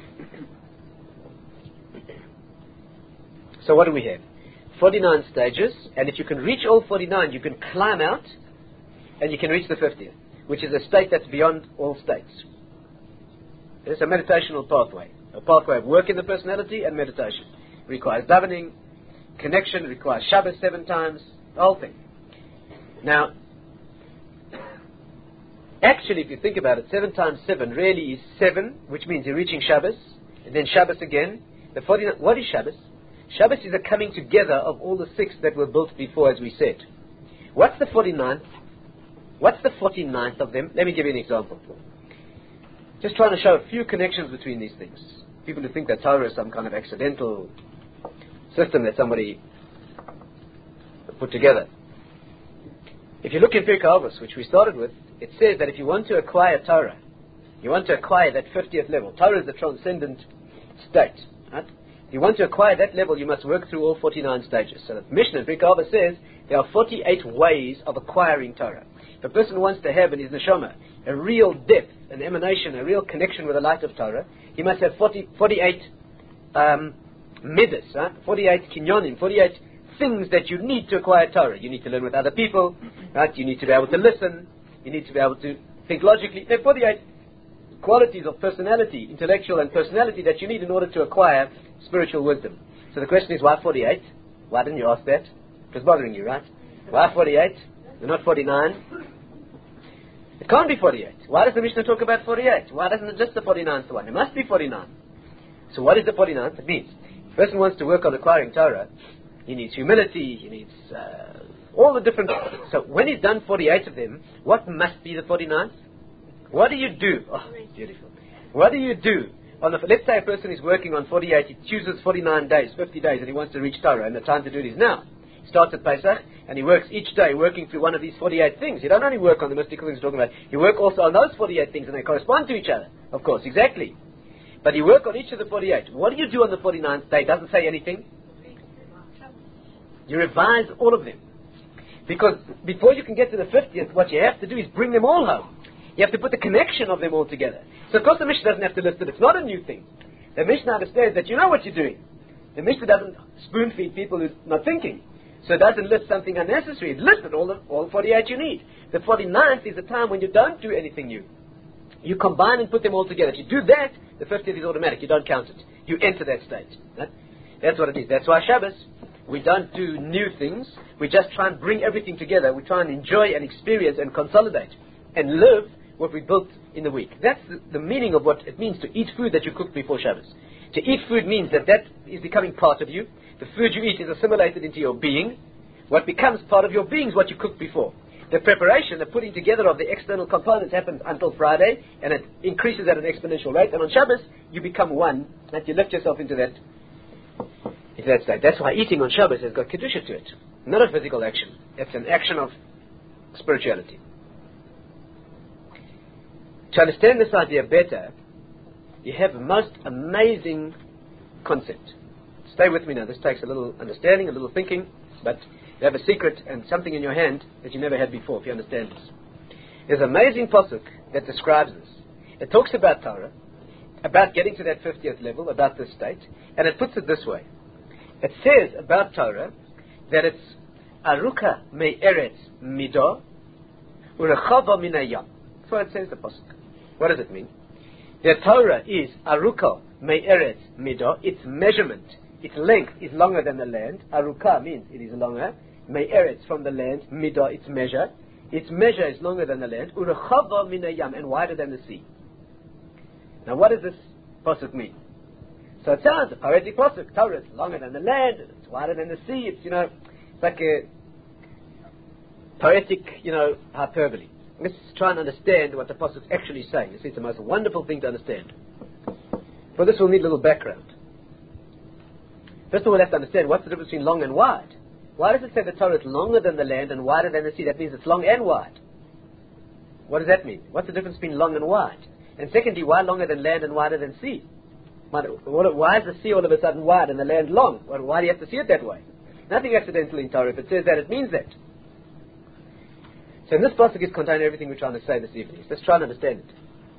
So what do we have? forty-nine stages, and if you can reach all forty-nine, you can climb out, and you can reach the fiftieth, which is a state that's beyond all states. It's a meditational pathway, a pathway of work in the personality and meditation. It requires davening, connection, it requires Shabbos seven times, the whole thing. Now, actually, if you think about it, seven times seven really is seven, which means you're reaching Shabbos, and then Shabbos again. The forty-nine, what is Shabbos? Shabbos is a coming together of all the six that were built before, as we said. What's the forty-ninth? What's the forty-ninth of them? Let me give you an example. Just trying to show a few connections between these things. People who think that Torah is some kind of accidental system that somebody put together. If you look in Pirkei Avos, which we started with, it says that if you want to acquire Torah, you want to acquire that fiftieth level. Torah is the transcendent state. Right? If you want to acquire that level, you must work through all forty-nine stages. So the Mishnah in Pirkei Avos says there are forty-eight ways of acquiring Torah. If a person wants to have in his neshama a real depth, an emanation, a real connection with the light of Torah, he must have forty, forty-eight um, midas, right? forty-eight kinyonim, forty-eight things that you need to acquire Torah. You need to learn with other people, right? You need to be able to listen. You need to be able to think logically. There are forty-eight qualities of personality, intellectual and personality, that you need in order to acquire spiritual wisdom. So the question is, why forty-eight? Why didn't you ask that? It was bothering you, right? Why forty-eight and not forty-nine? It can't be forty-eight. Why does the Mishnah talk about forty-eight? Why doesn't it just the forty-ninth one? It must be forty-nine. So what is the forty-ninth? It means if a person wants to work on acquiring Torah, he needs humility, he needs uh, all the different... So when he's done forty-eight of them, what must be the forty-ninth? What do you do? Oh, beautiful. What do you do? On the, let's say a person is working on forty-eight, he chooses forty-nine days, fifty days, and he wants to reach Torah, and the time to do it is now. He starts at Pesach, and he works each day working through one of these forty-eight things. You don't only work on the mystical things we're talking about, you work also on those forty-eight things, and they correspond to each other, of course, exactly. But you work on each of the forty-eight. What do you do on the forty-ninth day? It doesn't say anything. You revise all of them. Because before you can get to the fiftieth, what you have to do is bring them all home. You have to put the connection of them all together. So of course the Mishnah doesn't have to list it. It's not a new thing. The Mishnah understands that you know what you're doing. The Mishnah doesn't spoon feed people who are not thinking. So it doesn't list something unnecessary. It listed all the all forty-eight you need. The forty-ninth is the time when you don't do anything new. You combine and put them all together. If you do that, the fiftieth is automatic. You don't count it. You enter that state. Right? That's what it is. That's why Shabbos, we don't do new things. We just try and bring everything together. We try and enjoy and experience and consolidate and live what we built in the week. That's the, the meaning of what it means to eat food that you cooked before Shabbos. To eat food means that that is becoming part of you. The food you eat is assimilated into your being. What becomes part of your being is what you cooked before. The preparation, the putting together of the external components happens until Friday, and it increases at an exponential rate. And on Shabbos, you become one, and you lift yourself into that, into that state. That's why eating on Shabbos has got kedusha to it. Not a physical action. It's an action of spirituality. To understand this idea better, you have a most amazing concept. Stay with me now. This takes a little understanding, a little thinking, but you have a secret and something in your hand that you never had before, if you understand this. There's an amazing pasuk that describes this. It talks about Torah, about getting to that fiftieth level, about this state, and it puts it this way. It says about Torah that it's aruka me'eretz midah urechava min hayam. That's what it says, the pasuk. What does it mean? The Torah is aruka me'eretz midah. Its measurement, its length is longer than the land. Aruka means it is longer. Me'eretz from the land. Midah, its measure. Its measure is longer than the land. Urechava min hayam, and wider than the sea. Now what does this pasuk mean? So it sounds a poetic pasuk. Torah is longer than the land. It's wider than the sea. It's, you know, it's like a poetic, you know, hyperbole. Let's try and understand what the pasuk is actually saying. You see, it's the most wonderful thing to understand. For this we'll need a little background. First of all, we'll have to understand what's the difference between long and wide. Why does it say the Torah is longer than the land and wider than the sea? That means it's long and wide. What does that mean? What's the difference between long and wide? And secondly, why longer than land and wider than sea? Why is the sea all of a sudden wide and the land long? Why do you have to see it that way? Nothing accidental in Torah. If it says that, it means that. So in this pasuk is contained everything we're trying to say this evening. Let's try and understand it.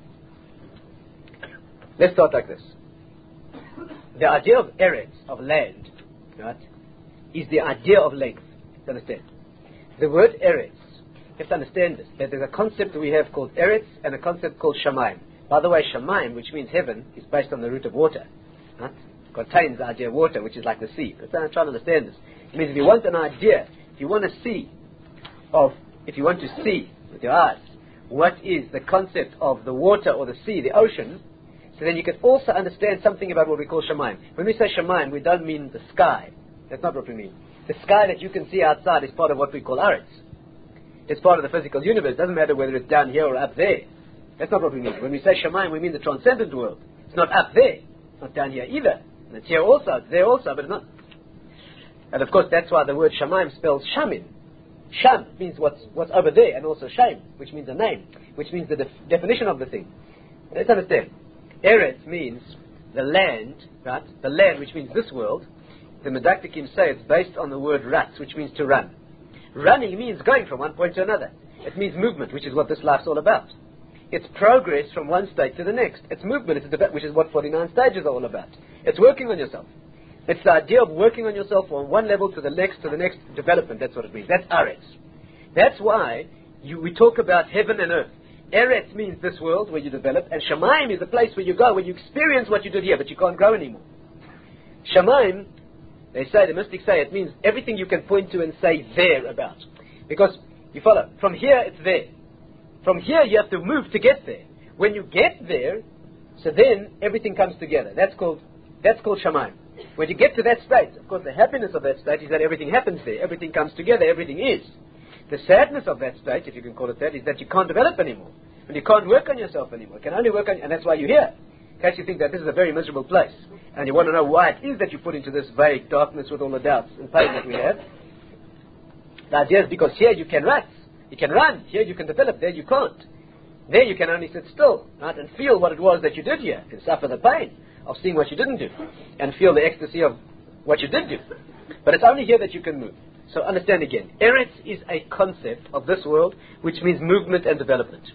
Let's start like this. The idea of eretz, of land, right, is the idea of length. You understand? The word eretz, you have to understand this, that there's a concept that we have called eretz and a concept called shamayim. By the way, shamayim, which means heaven, is based on the root of water. Right? It contains the idea of water, which is like the sea. Let's try and understand this. It means if you want an idea, if you want to see of, if you want to see with your eyes, what is the concept of the water or the sea, the ocean, so then you can also understand something about what we call shamayim. When we say shamayim, we don't mean the sky. That's not what we mean. The sky that you can see outside is part of what we call aretz. It's part of the physical universe. It doesn't matter whether it's down here or up there. That's not what we mean. When we say shamayim, we mean the transcendent world. It's not up there. It's not down here either. And it's here also. It's there also, but it's not. And of course, that's why the word shamayim spells shamin. Sham means what's what's over there, and also shem, which means a name, which means the def- definition of the thing. Let's understand. Eretz means the land, right? The land, which means this world. The Medaktikim say it's based on the word ratz, which means to run. Running means going from one point to another. It means movement, which is what this life's all about. It's progress from one state to the next. It's movement, it's a deba- which is what forty-nine stages are all about. It's working on yourself. It's the idea of working on yourself from one level to the next, to the next development. That's what it means. That's Aretz. That's why you, we talk about heaven and earth. Eretz means this world where you develop, and Shamayim is the place where you go, where you experience what you did here, but you can't grow anymore. Shamayim, they say, the mystics say, it means everything you can point to and say there about. Because, you follow, from here it's there. From here you have to move to get there. When you get there, so then everything comes together. That's called, that's called Shamayim. When you get to that state, of course the happiness of that state is that everything happens there. Everything comes together, everything is. The sadness of that state, if you can call it that, is that you can't develop anymore. And you can't work on yourself anymore. You can only work on, and that's why you're here. In case you think that this is a very miserable place, and you want to know why it is that you put into this vague darkness with all the doubts and pain that we have. The idea is because here you can run. You can run. Here you can develop. There you can't. There you can only sit still, right, and feel what it was that you did here, and suffer the pain of seeing what you didn't do, and feel the ecstasy of what you did do. But it's only here that you can move. So understand again, Eretz is a concept of this world, which means movement and development.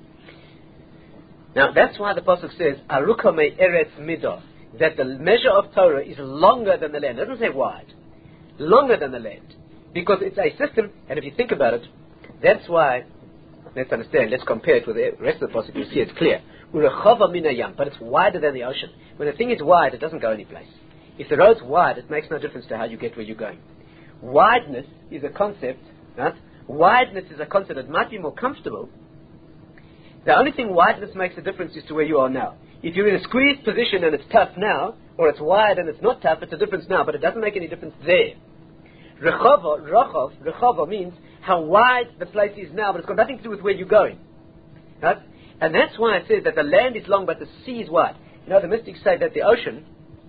Now that's why the Pasuk says, Aruka me Eretz Midah, that the measure of Torah is longer than the land. It doesn't say wide. Longer than the land. Because it's a system, and if you think about it, that's why, let's understand, let's compare it with the rest of the Pasuk, you'll see it's clear. Urechava min hayam, but it's wider than the ocean. When a thing is wide, it doesn't go anyplace. If the road's wide, it makes no difference to how you get where you're going. Wideness is a concept, right? Wideness is a concept that might be more comfortable. The only thing wideness makes a difference is to where you are now. If you're in a squeezed position and it's tough now, or it's wide and it's not tough, it's a difference now, but it doesn't make any difference there. Rechava, Rechav, Rechava means how wide the place is now, but it's got nothing to do with where you're going. Right? And that's why it says that the land is long, but the sea is wide. You know, the mystics say that the ocean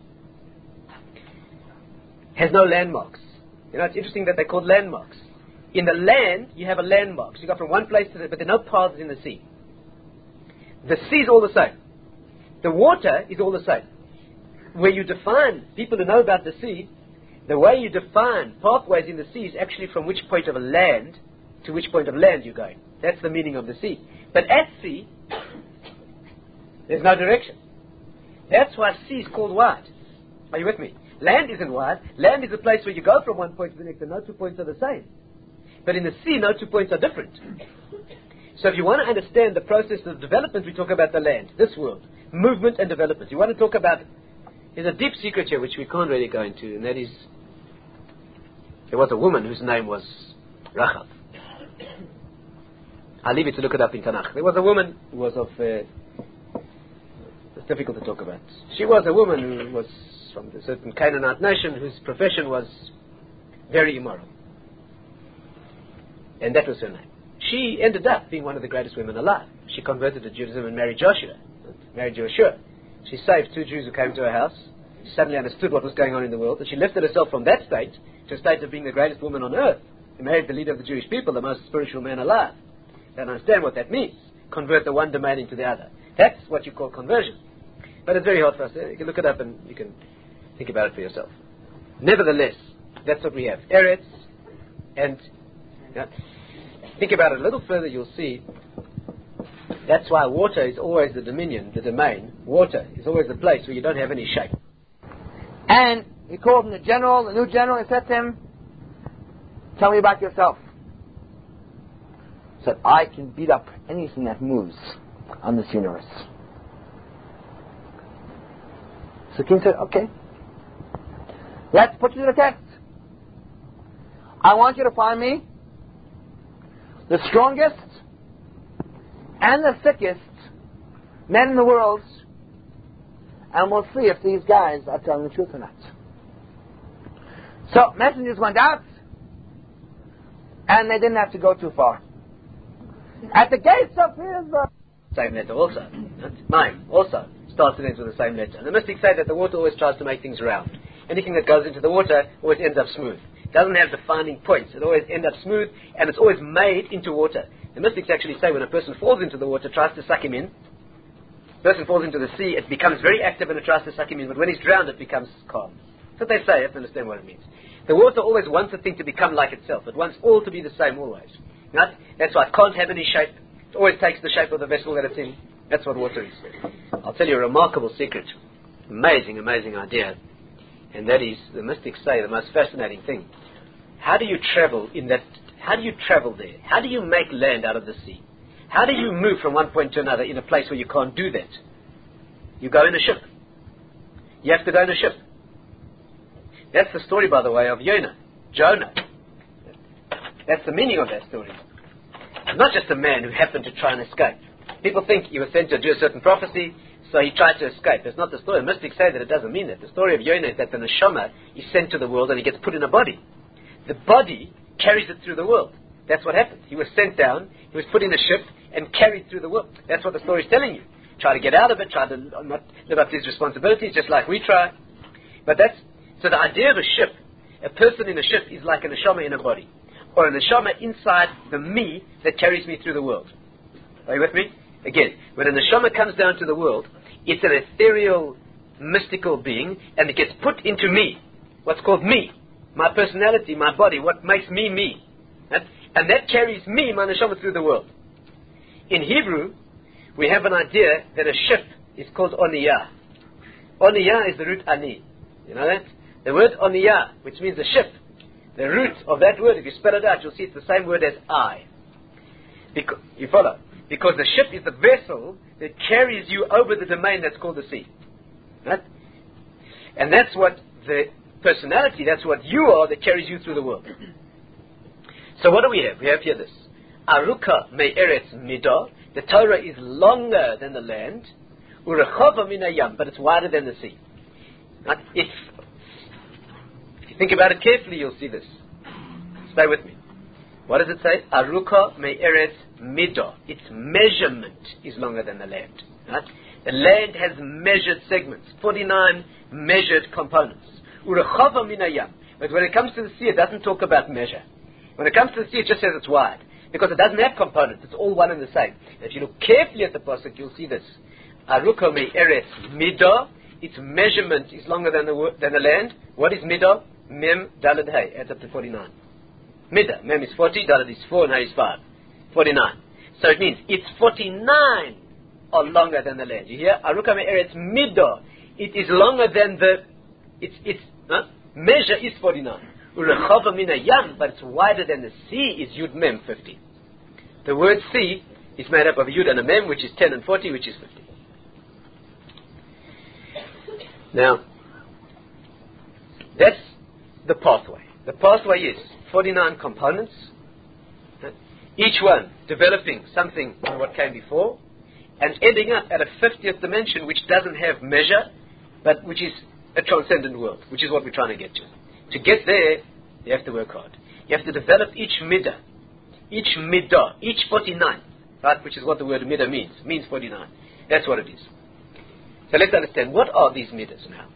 has no landmarks. You know, it's interesting that they're called landmarks. In the land, you have a landmark. So you go from one place to the other, but there are no paths in the sea. The sea is all the same. The water is all the same. Where you define, people who know about the sea, the way you define pathways in the sea is actually from which point of land to which point of land you're going. That's the meaning of the sea. But at sea, there's no direction. That's why sea is called wide. Are you with me? Land isn't wide. Land is a place where you go from one point to the next and no two points are the same. But in the sea, no two points are different. So if you want to understand the process of development, we talk about the land, this world, movement and development. You want to talk about, there's a deep secret here which we can't really go into, and that is, there was a woman whose name was Rachav. I'll leave you to look it up in Tanakh. There was a woman who was of, uh, it's difficult to talk about. She was a woman who was from a certain Canaanite nation whose profession was very immoral. And that was her name. She ended up being one of the greatest women alive. She converted to Judaism and married Joshua. Married Joshua. She saved two Jews who came to her house. She suddenly understood what was going on in the world, and she lifted herself from that state to a state of being the greatest woman on earth. She married the leader of the Jewish people, the most spiritual man alive. Don't understand what that means. Convert the one domain into the other. That's what you call conversion. But it's very hard for us. You can look it up and you can think about it for yourself. Nevertheless, that's what we have. Eretz, and you know, think about it a little further, you'll see that's why water is always the dominion, the domain. Water is always the place where you don't have any shape. And he called him the general, the new general, and said to him, tell me about yourself. He said, I can beat up anything that moves on this universe. So the king said, okay, let's put you to the test. I want you to find me the strongest and the sickest men in the world, and we'll see if these guys are telling the truth or not. So messengers went out, and they didn't have to go too far. At the gates of his... Uh, same letter also. Mine also starts and ends with the same letter. And the mystics say that the water always tries to make things round. Anything that goes into the water always ends up smooth. It doesn't have defining points. It always ends up smooth, and it's always made into water. The mystics actually say when a person falls into the water, tries to suck him in, the person falls into the sea, it becomes very active and it tries to suck him in, but when he's drowned, it becomes calm. That's what they say. You have to understand what it means. The water always wants a thing to become like itself. It wants all to be the same always. Right? That's why it can't have any shape. It always takes the shape of the vessel that it's in. That's what water is. I'll tell you a remarkable secret. Amazing, amazing idea. And that is, the mystics say, the most fascinating thing. How do you travel in that, how do you travel there? How do you make land out of the sea? How do you move from one point to another in a place where you can't do that? You go in a ship. You have to go in a ship. That's the story, by the way, of Jonah. Jonah. That's the meaning of that story. Not just a man who happened to try and escape. People think he was sent to do a certain prophecy, so he tried to escape. That's not the story. Mystics say that it doesn't mean that. The story of Jonah is that the neshama is sent to the world and he gets put in a body. The body carries it through the world. That's what happened. He was sent down, he was put in a ship and carried through the world. That's what the story is telling you. Try to get out of it, try to not live up to his responsibilities, just like we try. But that's, so the idea of a ship, a person in a ship is like a neshama in a body. Or a neshama inside the me that carries me through the world. Are you with me? Again, when a neshama comes down to the world, it's an ethereal, mystical being, and it gets put into me. What's called me. My personality, my body, what makes me me. Right? And that carries me, my neshama, through the world. In Hebrew, we have an idea that a ship is called oniyah. Oniyah is the root ani. You know that? The word oniyah, which means a ship, the root of that word, if you spell it out, you'll see it's the same word as I. Because, you follow? Because the ship is the vessel that carries you over the domain that's called the sea. Right? And that's what the personality, that's what you are that carries you through the world. So what do we have? We have here this. Aruka me'eretz midah. The Torah is longer than the land. Urechava min hayam, but it's wider than the sea. Right? If, if you think about it carefully, you'll see this. Stay with me. What does it say? Aruka me'eretz midah. Its measurement is longer than the land. Right? The land has measured segments, forty-nine measured components. Urechava min hayam. But when it comes to the sea, it doesn't talk about measure. When it comes to the sea, it just says it's wide. Because it doesn't have components. It's all one and the same. If you look carefully at the pasuk, you'll see this. Aruka me'eretz midah. Its measurement is longer than the than the land. What is midah? Mem dalad hay. Adds up to forty-nine. Midah. Mem is forty, dalad is four, and hay is five. forty-nine. So it means its forty-nine are longer than the land. You hear? Aruka me'eretz midah. It is longer than the... Its its huh? measure is forty-nine. Urechava min hayam, but it's wider than the sea, is Yud Mem fifty. The word sea is made up of a Yud and a Mem, which is ten, and forty, which is fifty. Now, that's the pathway. The pathway is forty-nine components, each one developing something on what came before, and ending up at a fiftieth dimension which doesn't have measure, but which is a transcendent world, which is what we're trying to get to. To get there, you have to work hard. You have to develop each midah, each midah, each forty-nine, right? Which is what the word midah means. It means forty-nine. That's what it is. So let's understand, what are these midahs now?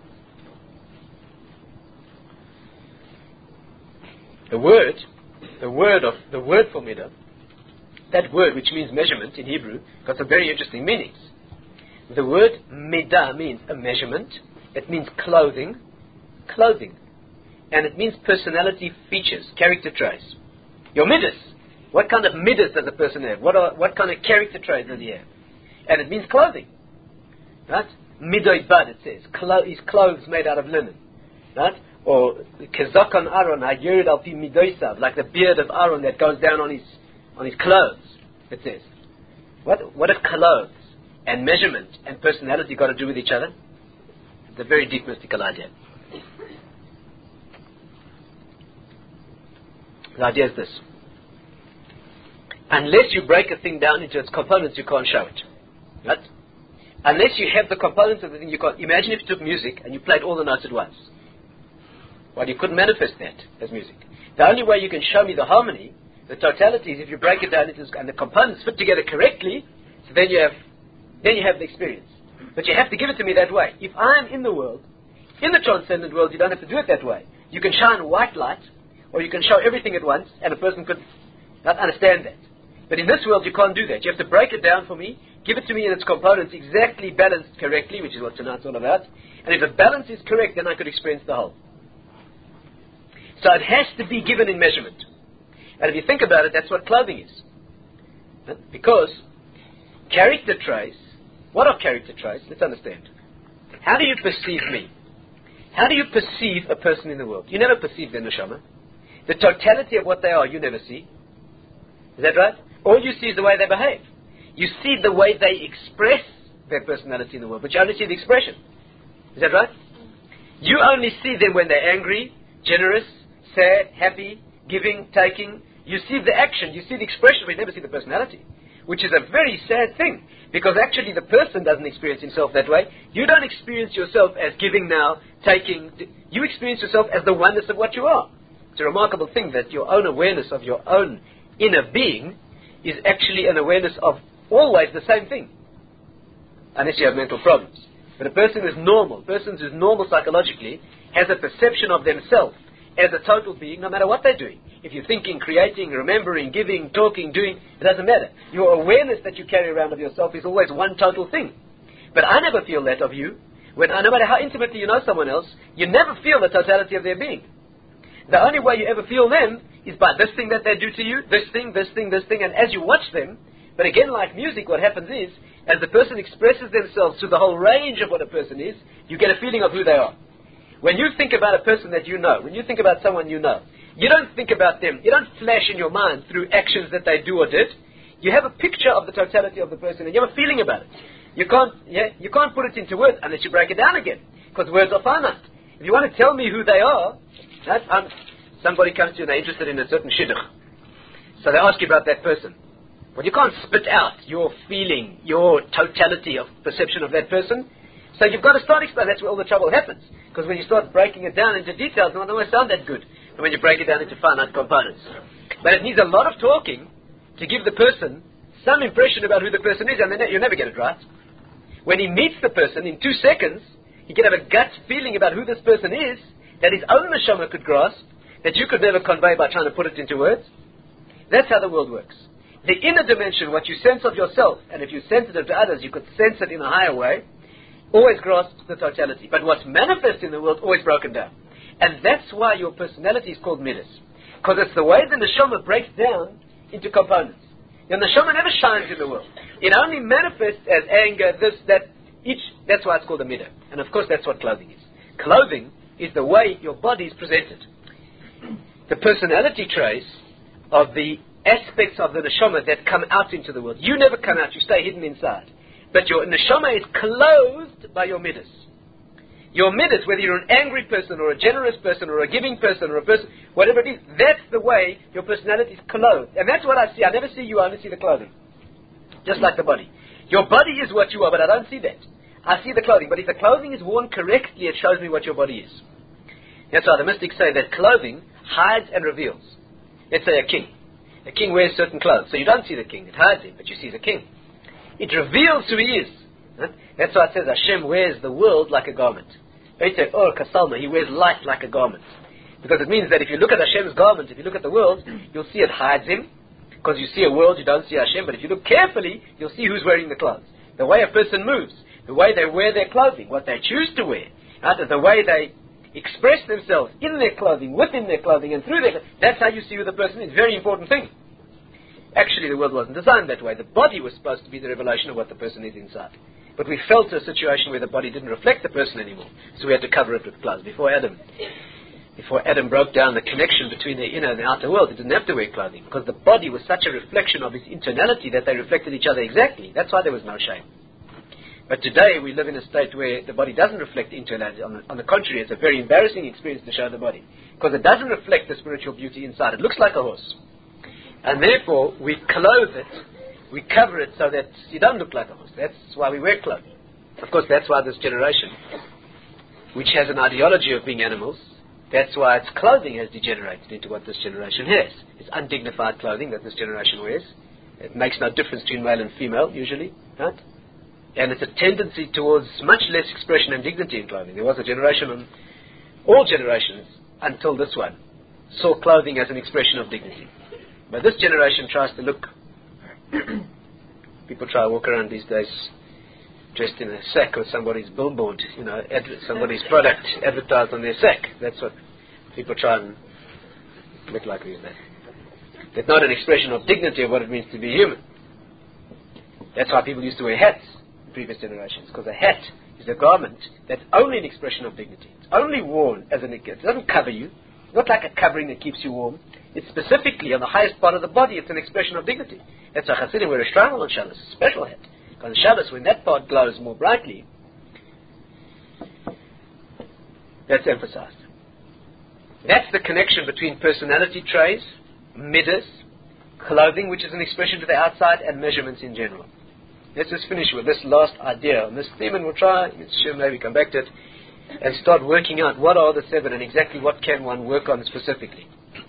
The word, the word of the word for midah, that word which means measurement in Hebrew, got some very interesting meanings. The word midah means a measurement. It means clothing, clothing. And it means personality features, character traits. Your middas. What kind of middas does a person have? What are, what kind of character traits does he have? And it means clothing. Right? Midoy bad, it says. Clo- his clothes made out of linen. Right? Or kezakon Aaron, hayerid al pi midoysav, like the beard of Aaron that goes down on his on his clothes, it says. What what have clothes and measurement and personality got to do with each other? It's a very deep mystical idea. The idea is this. Unless you break a thing down into its components, you can't show it. Right? Unless you have the components of the thing, you can't. Imagine if you took music and you played all the notes at once. Well, you couldn't manifest that as music. The only way you can show me the harmony, the totality, is if you break it down into, and the components fit together correctly, so then you have, then you have the experience. But you have to give it to me that way. If I'm in the world, in the transcendent world, you don't have to do it that way. You can shine white light, or you can show everything at once, and a person could not understand that. But in this world, you can't do that. You have to break it down for me, give it to me in its components exactly balanced correctly, which is what tonight's all about. And if the balance is correct, then I could experience the whole. So it has to be given in measurement. And if you think about it, that's what clothing is. Right? Because character traits, what are character traits? Let's understand. How do you perceive me? How do you perceive a person in the world? You never perceive their neshama. The totality of what they are, you never see. Is that right? All you see is the way they behave. You see the way they express their personality in the world, but you only see the expression. Is that right? You only see them when they're angry, generous, sad, happy, giving, taking. You see the action, you see the expression, but you never see the personality, which is a very sad thing, because actually the person doesn't experience himself that way. You don't experience yourself as giving now, taking. You experience yourself as the oneness of what you are. It's a remarkable thing that your own awareness of your own inner being is actually an awareness of always the same thing, unless you have mental problems. But a person who is normal, a person who is normal psychologically, has a perception of themselves as a total being, no matter what they're doing. If you're thinking, creating, remembering, giving, talking, doing, it doesn't matter. Your awareness that you carry around of yourself is always one total thing. But I never feel that of you. When I, no matter how intimately you know someone else, you never feel the totality of their being. The only way you ever feel them is by this thing that they do to you, this thing, this thing, this thing, and as you watch them. But again, like music, what happens is, as the person expresses themselves to the whole range of what a person is, you get a feeling of who they are. When you think about a person that you know, when you think about someone you know, you don't think about them, you don't flash in your mind through actions that they do or did. You have a picture of the totality of the person and you have a feeling about it. You can't, yeah, you can't put it into words unless you break it down again, because words are finite. If you want to tell me who they are, right, um, somebody comes to you and they're interested in a certain shidduch. So they ask you about that person. Well, you can't spit out your feeling, your totality of perception of that person. So you've got to start explaining. That's where all the trouble happens. Because when you start breaking it down into details, it doesn't always sound that good. And when you break it down into finite components. But it needs a lot of talking to give the person some impression about who the person is, and then you'll never get it right. When he meets the person, in two seconds, he can have a gut feeling about who this person is that his own neshama could grasp, that you could never convey by trying to put it into words. That's how the world works. The inner dimension, what you sense of yourself, and if you're sensitive to others, you could sense it in a higher way, always grasps the totality. But what's manifest in the world, always broken down. And that's why your personality is called midas. Because it's the way the neshama breaks down into components. The neshama never shines in the world. It only manifests as anger, this, that, each. That's why it's called a midah. And of course that's what clothing is. Clothing is the way your body is presented. The personality traits of the aspects of the neshama that come out into the world. You never come out, you stay hidden inside. But your neshama is clothed by your midas. Your midas, whether you're an angry person or a generous person or a giving person or a person, whatever it is, that's the way your personality is clothed. And that's what I see. I never see you, I only see the clothing. Just like the body. Your body is what you are, but I don't see that. I see the clothing. But if the clothing is worn correctly, it shows me what your body is. That's why the mystics say that clothing hides and reveals. Let's say a king. A king wears certain clothes, so you don't see the king. It hides him, but you see the king. It reveals who he is. Right? That's why it says Hashem wears the world like a garment. Or Kasalma, he wears light like a garment. Because it means that if you look at Hashem's garment, if you look at the world, you'll see it hides him. Because you see a world, you don't see Hashem. But if you look carefully, you'll see who's wearing the clothes. The way a person moves, the way they wear their clothing, what they choose to wear, right? The way they express themselves in their clothing, within their clothing, and through their clothing. That's how you see who the person is. Very important thing. Actually, the world wasn't designed that way. The body was supposed to be the revelation of what the person is inside. But we fell to a situation where the body didn't reflect the person anymore. So we had to cover it with clothes. Before Adam, before Adam broke down the connection between the inner and the outer world, he didn't have to wear clothing. Because the body was such a reflection of his internality that they reflected each other exactly. That's why there was no shame. But today we live in a state where the body doesn't reflect internality. On the, on the contrary, it's a very embarrassing experience to show the body. Because it doesn't reflect the spiritual beauty inside. It looks like a horse. And therefore, we clothe it, we cover it so that you don't look like a horse. That's why we wear clothing. Of course, that's why this generation, which has an ideology of being animals, that's why its clothing has degenerated into what this generation has. It's undignified clothing that this generation wears. It makes no difference between male and female, usually, right? And it's a tendency towards much less expression and dignity in clothing. There was a generation, on all generations, until this one, saw clothing as an expression of dignity. But this generation tries to look. People try to walk around these days dressed in a sack with somebody's billboard, you know, adver- somebody's product advertised on their sack. That's what people try and look like these days. That's not an expression of dignity of what it means to be human. That's why people used to wear hats in previous generations, because a hat is a garment that's only an expression of dignity. It's only worn as an, it doesn't cover you. It's not like a covering that keeps you warm. It's specifically on the highest part of the body. It's an expression of dignity. That's why Hasidim wear a shtreimel on Shabbos, a special hat. Because on Shabbos, when that part glows more brightly, that's emphasized. That's the connection between personality traits, midas, clothing, which is an expression to the outside, and measurements in general. Let's just finish with this last idea on this theme, and we'll try, sure, maybe come back to it, and start working out what are the seven and exactly what can one work on specifically.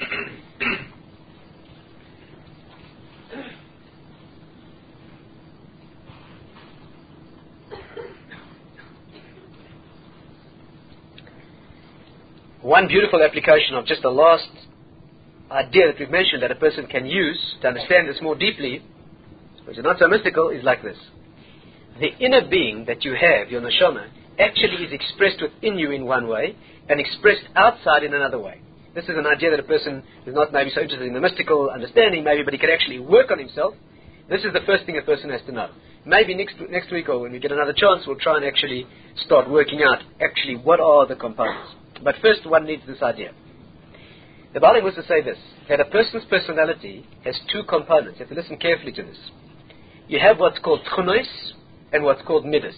One beautiful application of just the last idea that we've mentioned that a person can use to understand this more deeply, which is not so mystical, is like this. The inner being that you have, your neshama, actually is expressed within you in one way and expressed outside in another way. This is an idea that a person who's not maybe so interested in the mystical understanding, maybe, but he can actually work on himself. This is the first thing a person has to know. Maybe next next week or when we get another chance, we'll try and actually start working out actually what are the components. But first one needs this idea. The Baal was to say this, that a person's personality has two components. You have to listen carefully to this. You have what's called tchunos and what's called midas.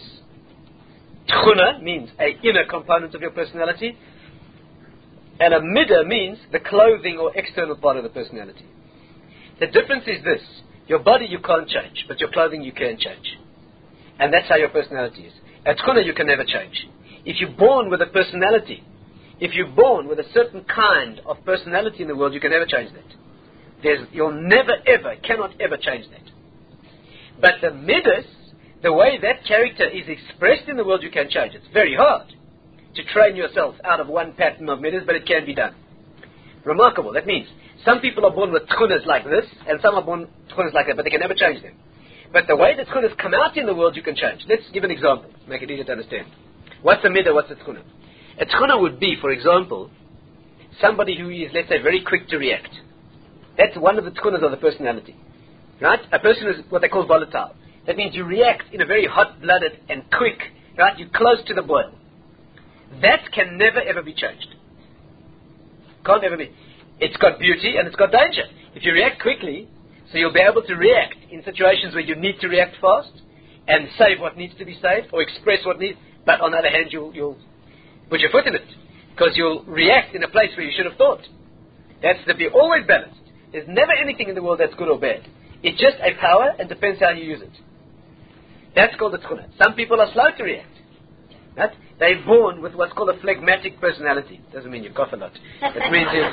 Tchuna means an inner component of your personality, and a midah means the clothing or external part of the personality. The difference is this. Your body you can't change, but your clothing you can change. And that's how your personality is. A tchuna you can never change. If you're born with a personality, if you're born with a certain kind of personality in the world, you can never change that. There's, you'll never ever, cannot ever change that. But the midas, the way that character is expressed in the world, you can change. It's very hard to train yourself out of one pattern of midas, but it can be done. Remarkable. That means some people are born with tchunas like this, and some are born tchunas like that, but they can never change them. But the way the tchunas come out in the world, you can change. Let's give an example, make it easier to understand. What's a midah, what's a tchuna? A tchuna would be, for example, somebody who is, let's say, very quick to react. That's one of the tchunas of the personality. Right? A person is what they call volatile. That means you react in a very hot-blooded and quick, right? You're close to the boil. That can never ever be changed. Can't ever be. It's got beauty and it's got danger. If you react quickly, so you'll be able to react in situations where you need to react fast and save what needs to be saved or express what needs, but on the other hand, you'll, you'll put your foot in it because you'll react in a place where you should have thought. That's to be always balanced. There's never anything in the world that's good or bad. It's just a power and depends how you use it. That's called the tchuna. Some people are slow to react. Right? They're born with what's called a phlegmatic personality. Doesn't mean you cough a lot. It means you...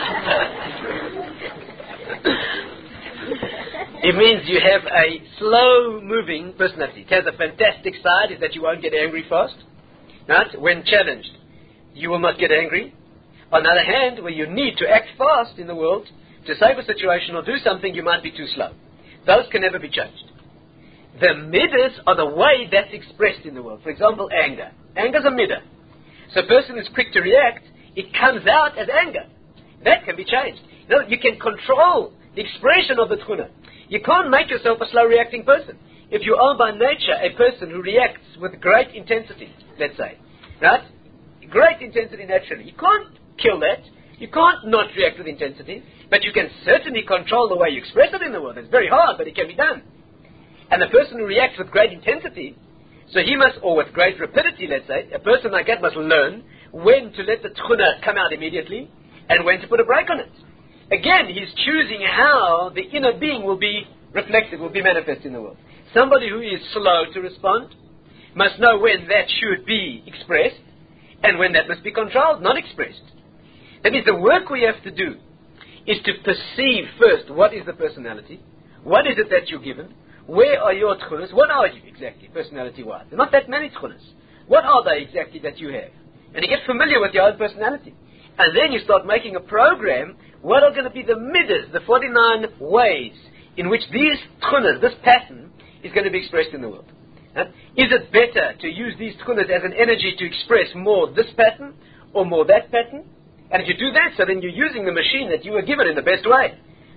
it means you have a slow-moving personality. It has a fantastic side, is that you won't get angry fast. Right? When challenged, you will not get angry. On the other hand, when you need to act fast in the world, to save a situation or do something, you might be too slow. Those can never be changed. The midas are the way that's expressed in the world. For example, anger. Anger's a midah. So a person is quick to react, it comes out as anger. That can be changed. You know, you can control the expression of the tchuna. You can't make yourself a slow reacting person. If you are by nature a person who reacts with great intensity, let's say, right? Great intensity naturally. You can't kill that. You can't not react with intensity, but you can certainly control the way you express it in the world. It's very hard, but it can be done. And the person who reacts with great intensity, so he must, or with great rapidity, let's say, a person like that must learn when to let the tchuna come out immediately and when to put a brake on it. Again, he's choosing how the inner being will be reflected, will be manifest in the world. Somebody who is slow to respond must know when that should be expressed and when that must be controlled, not expressed. That means the work we have to do is to perceive first what is the personality, what is it that you're given, where are your tchunas, what are you exactly, personality-wise. There are not that many tchunas. What are they exactly that you have? And you get familiar with your own personality. And then you start making a program, what are going to be the midas, the forty-nine ways in which these tchunas, this pattern, is going to be expressed in the world. Uh, is it better to use these tchunas as an energy to express more this pattern or more that pattern? And if you do that, so then you're using the machine that you were given in the best way.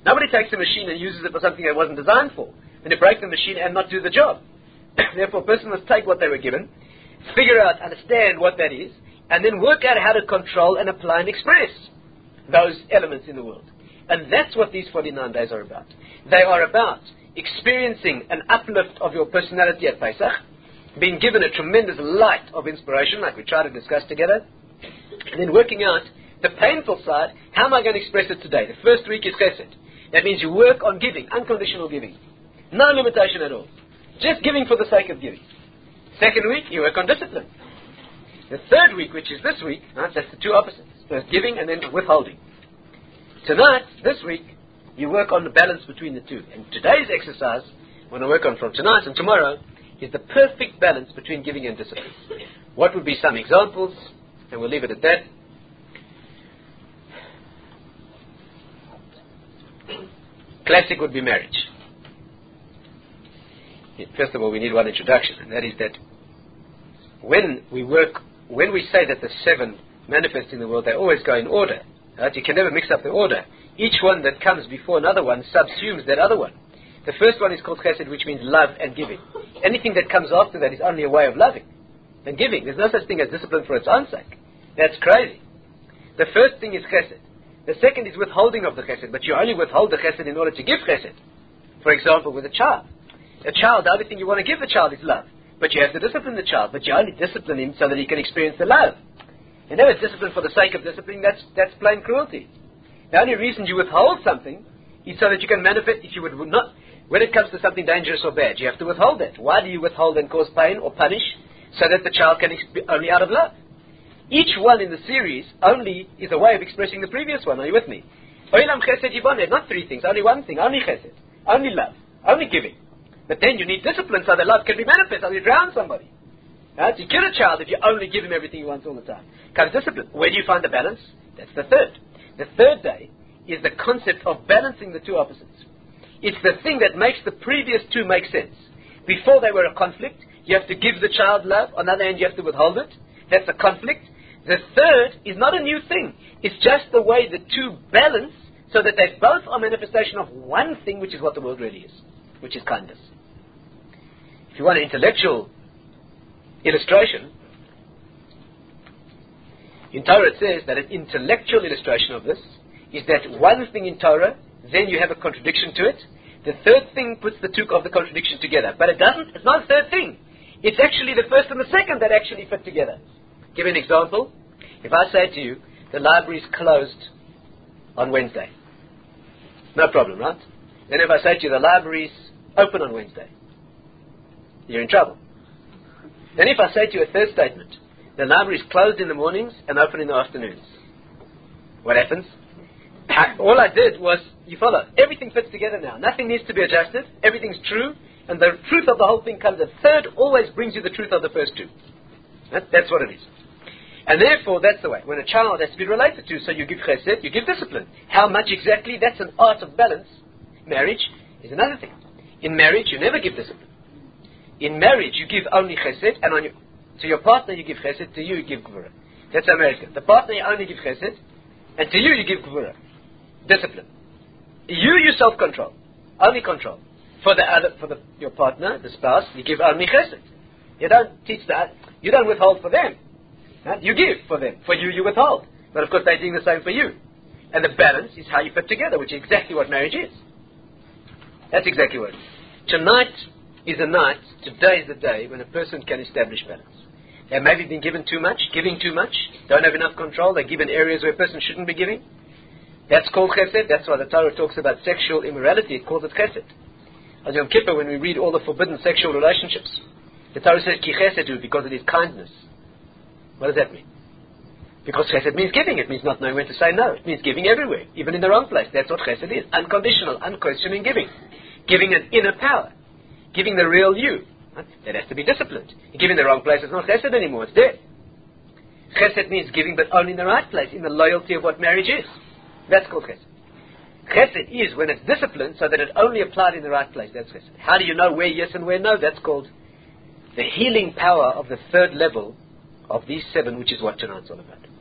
Nobody takes a machine and uses it for something it wasn't designed for, and they break the machine and not do the job. Therefore, a person must take what they were given, figure out, understand what that is, and then work out how to control and apply and express those elements in the world. And that's what these forty-nine days are about. They are about experiencing an uplift of your personality at Pesach, being given a tremendous light of inspiration, like we try to discuss together, and then working out the painful side. How am I going to express it today? The first week is chesed. That means you work on giving, unconditional giving. No limitation at all. Just giving for the sake of giving. Second week, you work on discipline. The third week, which is this week, right, that's the two opposites. First giving and then withholding. Tonight, this week, you work on the balance between the two. And today's exercise, when I work on from tonight and tomorrow, is the perfect balance between giving and discipline. What would be some examples? And we'll leave it at that. Classic would be marriage. First of all, we need one introduction, and that is that when we work, when we say that the seven manifest in the world, they always go in order. Right? You can never mix up the order. Each one that comes before another one subsumes that other one. The first one is called chesed, which means love and giving. Anything that comes after that is only a way of loving and giving. There's no such thing as discipline for its own sake. That's crazy. The first thing is chesed. The second is withholding of the chesed, but you only withhold the chesed in order to give chesed. For example, with a child. A child, the only thing you want to give the child is love. But you have to discipline the child, but you only discipline him so that he can experience the love. You never discipline for the sake of discipline. That's, that's plain cruelty. The only reason you withhold something is so that you can manifest. If you would not, when it comes to something dangerous or bad, you have to withhold it. Why do you withhold and cause pain or punish? So that the child can exp- only out of love. Each one in the series only is a way of expressing the previous one. Are you with me? Olam chesed yiboneh, not three things, only one thing, only chesed, only love, only giving. But then you need discipline so that love can be manifest, or you drown somebody. Right? You kill a child if you only give him everything he wants all the time. Comes discipline. Where do you find the balance? That's the third. The third day is the concept of balancing the two opposites. It's the thing that makes the previous two make sense. Before they were a conflict, you have to give the child love. On the other hand, you have to withhold it. That's a conflict. The third is not a new thing. It's just the way the two balance so that they both are manifestation of one thing, which is what the world really is, which is kindness. If you want an intellectual illustration, in Torah it says that an intellectual illustration of this is that one thing in Torah, then you have a contradiction to it. The third thing puts the two of the contradiction together. But it doesn't, it's not a third thing. It's actually the first and the second that actually fit together. Give you an example. If I say to you, the library is closed on Wednesday. No problem, right? Then if I say to you, the library is open on Wednesday, you're in trouble. Then if I say to you a third statement, the library is closed in the mornings and open in the afternoons, what happens? I, all I did was, you follow, everything fits together now. Nothing needs to be adjusted. Everything's true. And the truth of the whole thing comes. The third always brings you the truth of the first two. That, that's what it is. And therefore, that's the way. When a child has to be related to, so you give chesed, you give discipline. How much exactly? That's an art of balance. Marriage is another thing. In marriage, you never give discipline. In marriage, you give only chesed, and on your, to your partner you give chesed, to you you give gvura. That's American. The partner you only give chesed, and to you you give gvura. Discipline. You, you self-control. Only control. For the other, for the, your partner, the spouse, you give only chesed. You don't teach that. You don't withhold for them. Right? You give for them. For you, you withhold. But of course, they're doing the same for you. And the balance is how you fit together, which is exactly what marriage is. That's exactly what it is. Tonight is a night, today is the day when a person can establish balance. They maybe been given too much, giving too much, don't have enough control, they're given areas where a person shouldn't be giving. That's called chesed. That's why the Torah talks about sexual immorality. It calls it chesed. As Yom Kippur, when we read all the forbidden sexual relationships, the Torah says ki chesedu, because it is kindness. What does that mean? Because chesed means giving. It means not knowing when to say no. It means giving everywhere, even in the wrong place. That's what chesed is. Unconditional, unquestioning giving. Giving an inner power. Giving the real you. Right? That has to be disciplined. Giving the wrong place is not chesed anymore. It's dead. Chesed means giving, but only in the right place, in the loyalty of what marriage is. That's called chesed. Chesed is when it's disciplined so that it only applied in the right place. That's chesed. How do you know where yes and where no? That's called the healing power of the third level of these seven, which is what tonight's all about.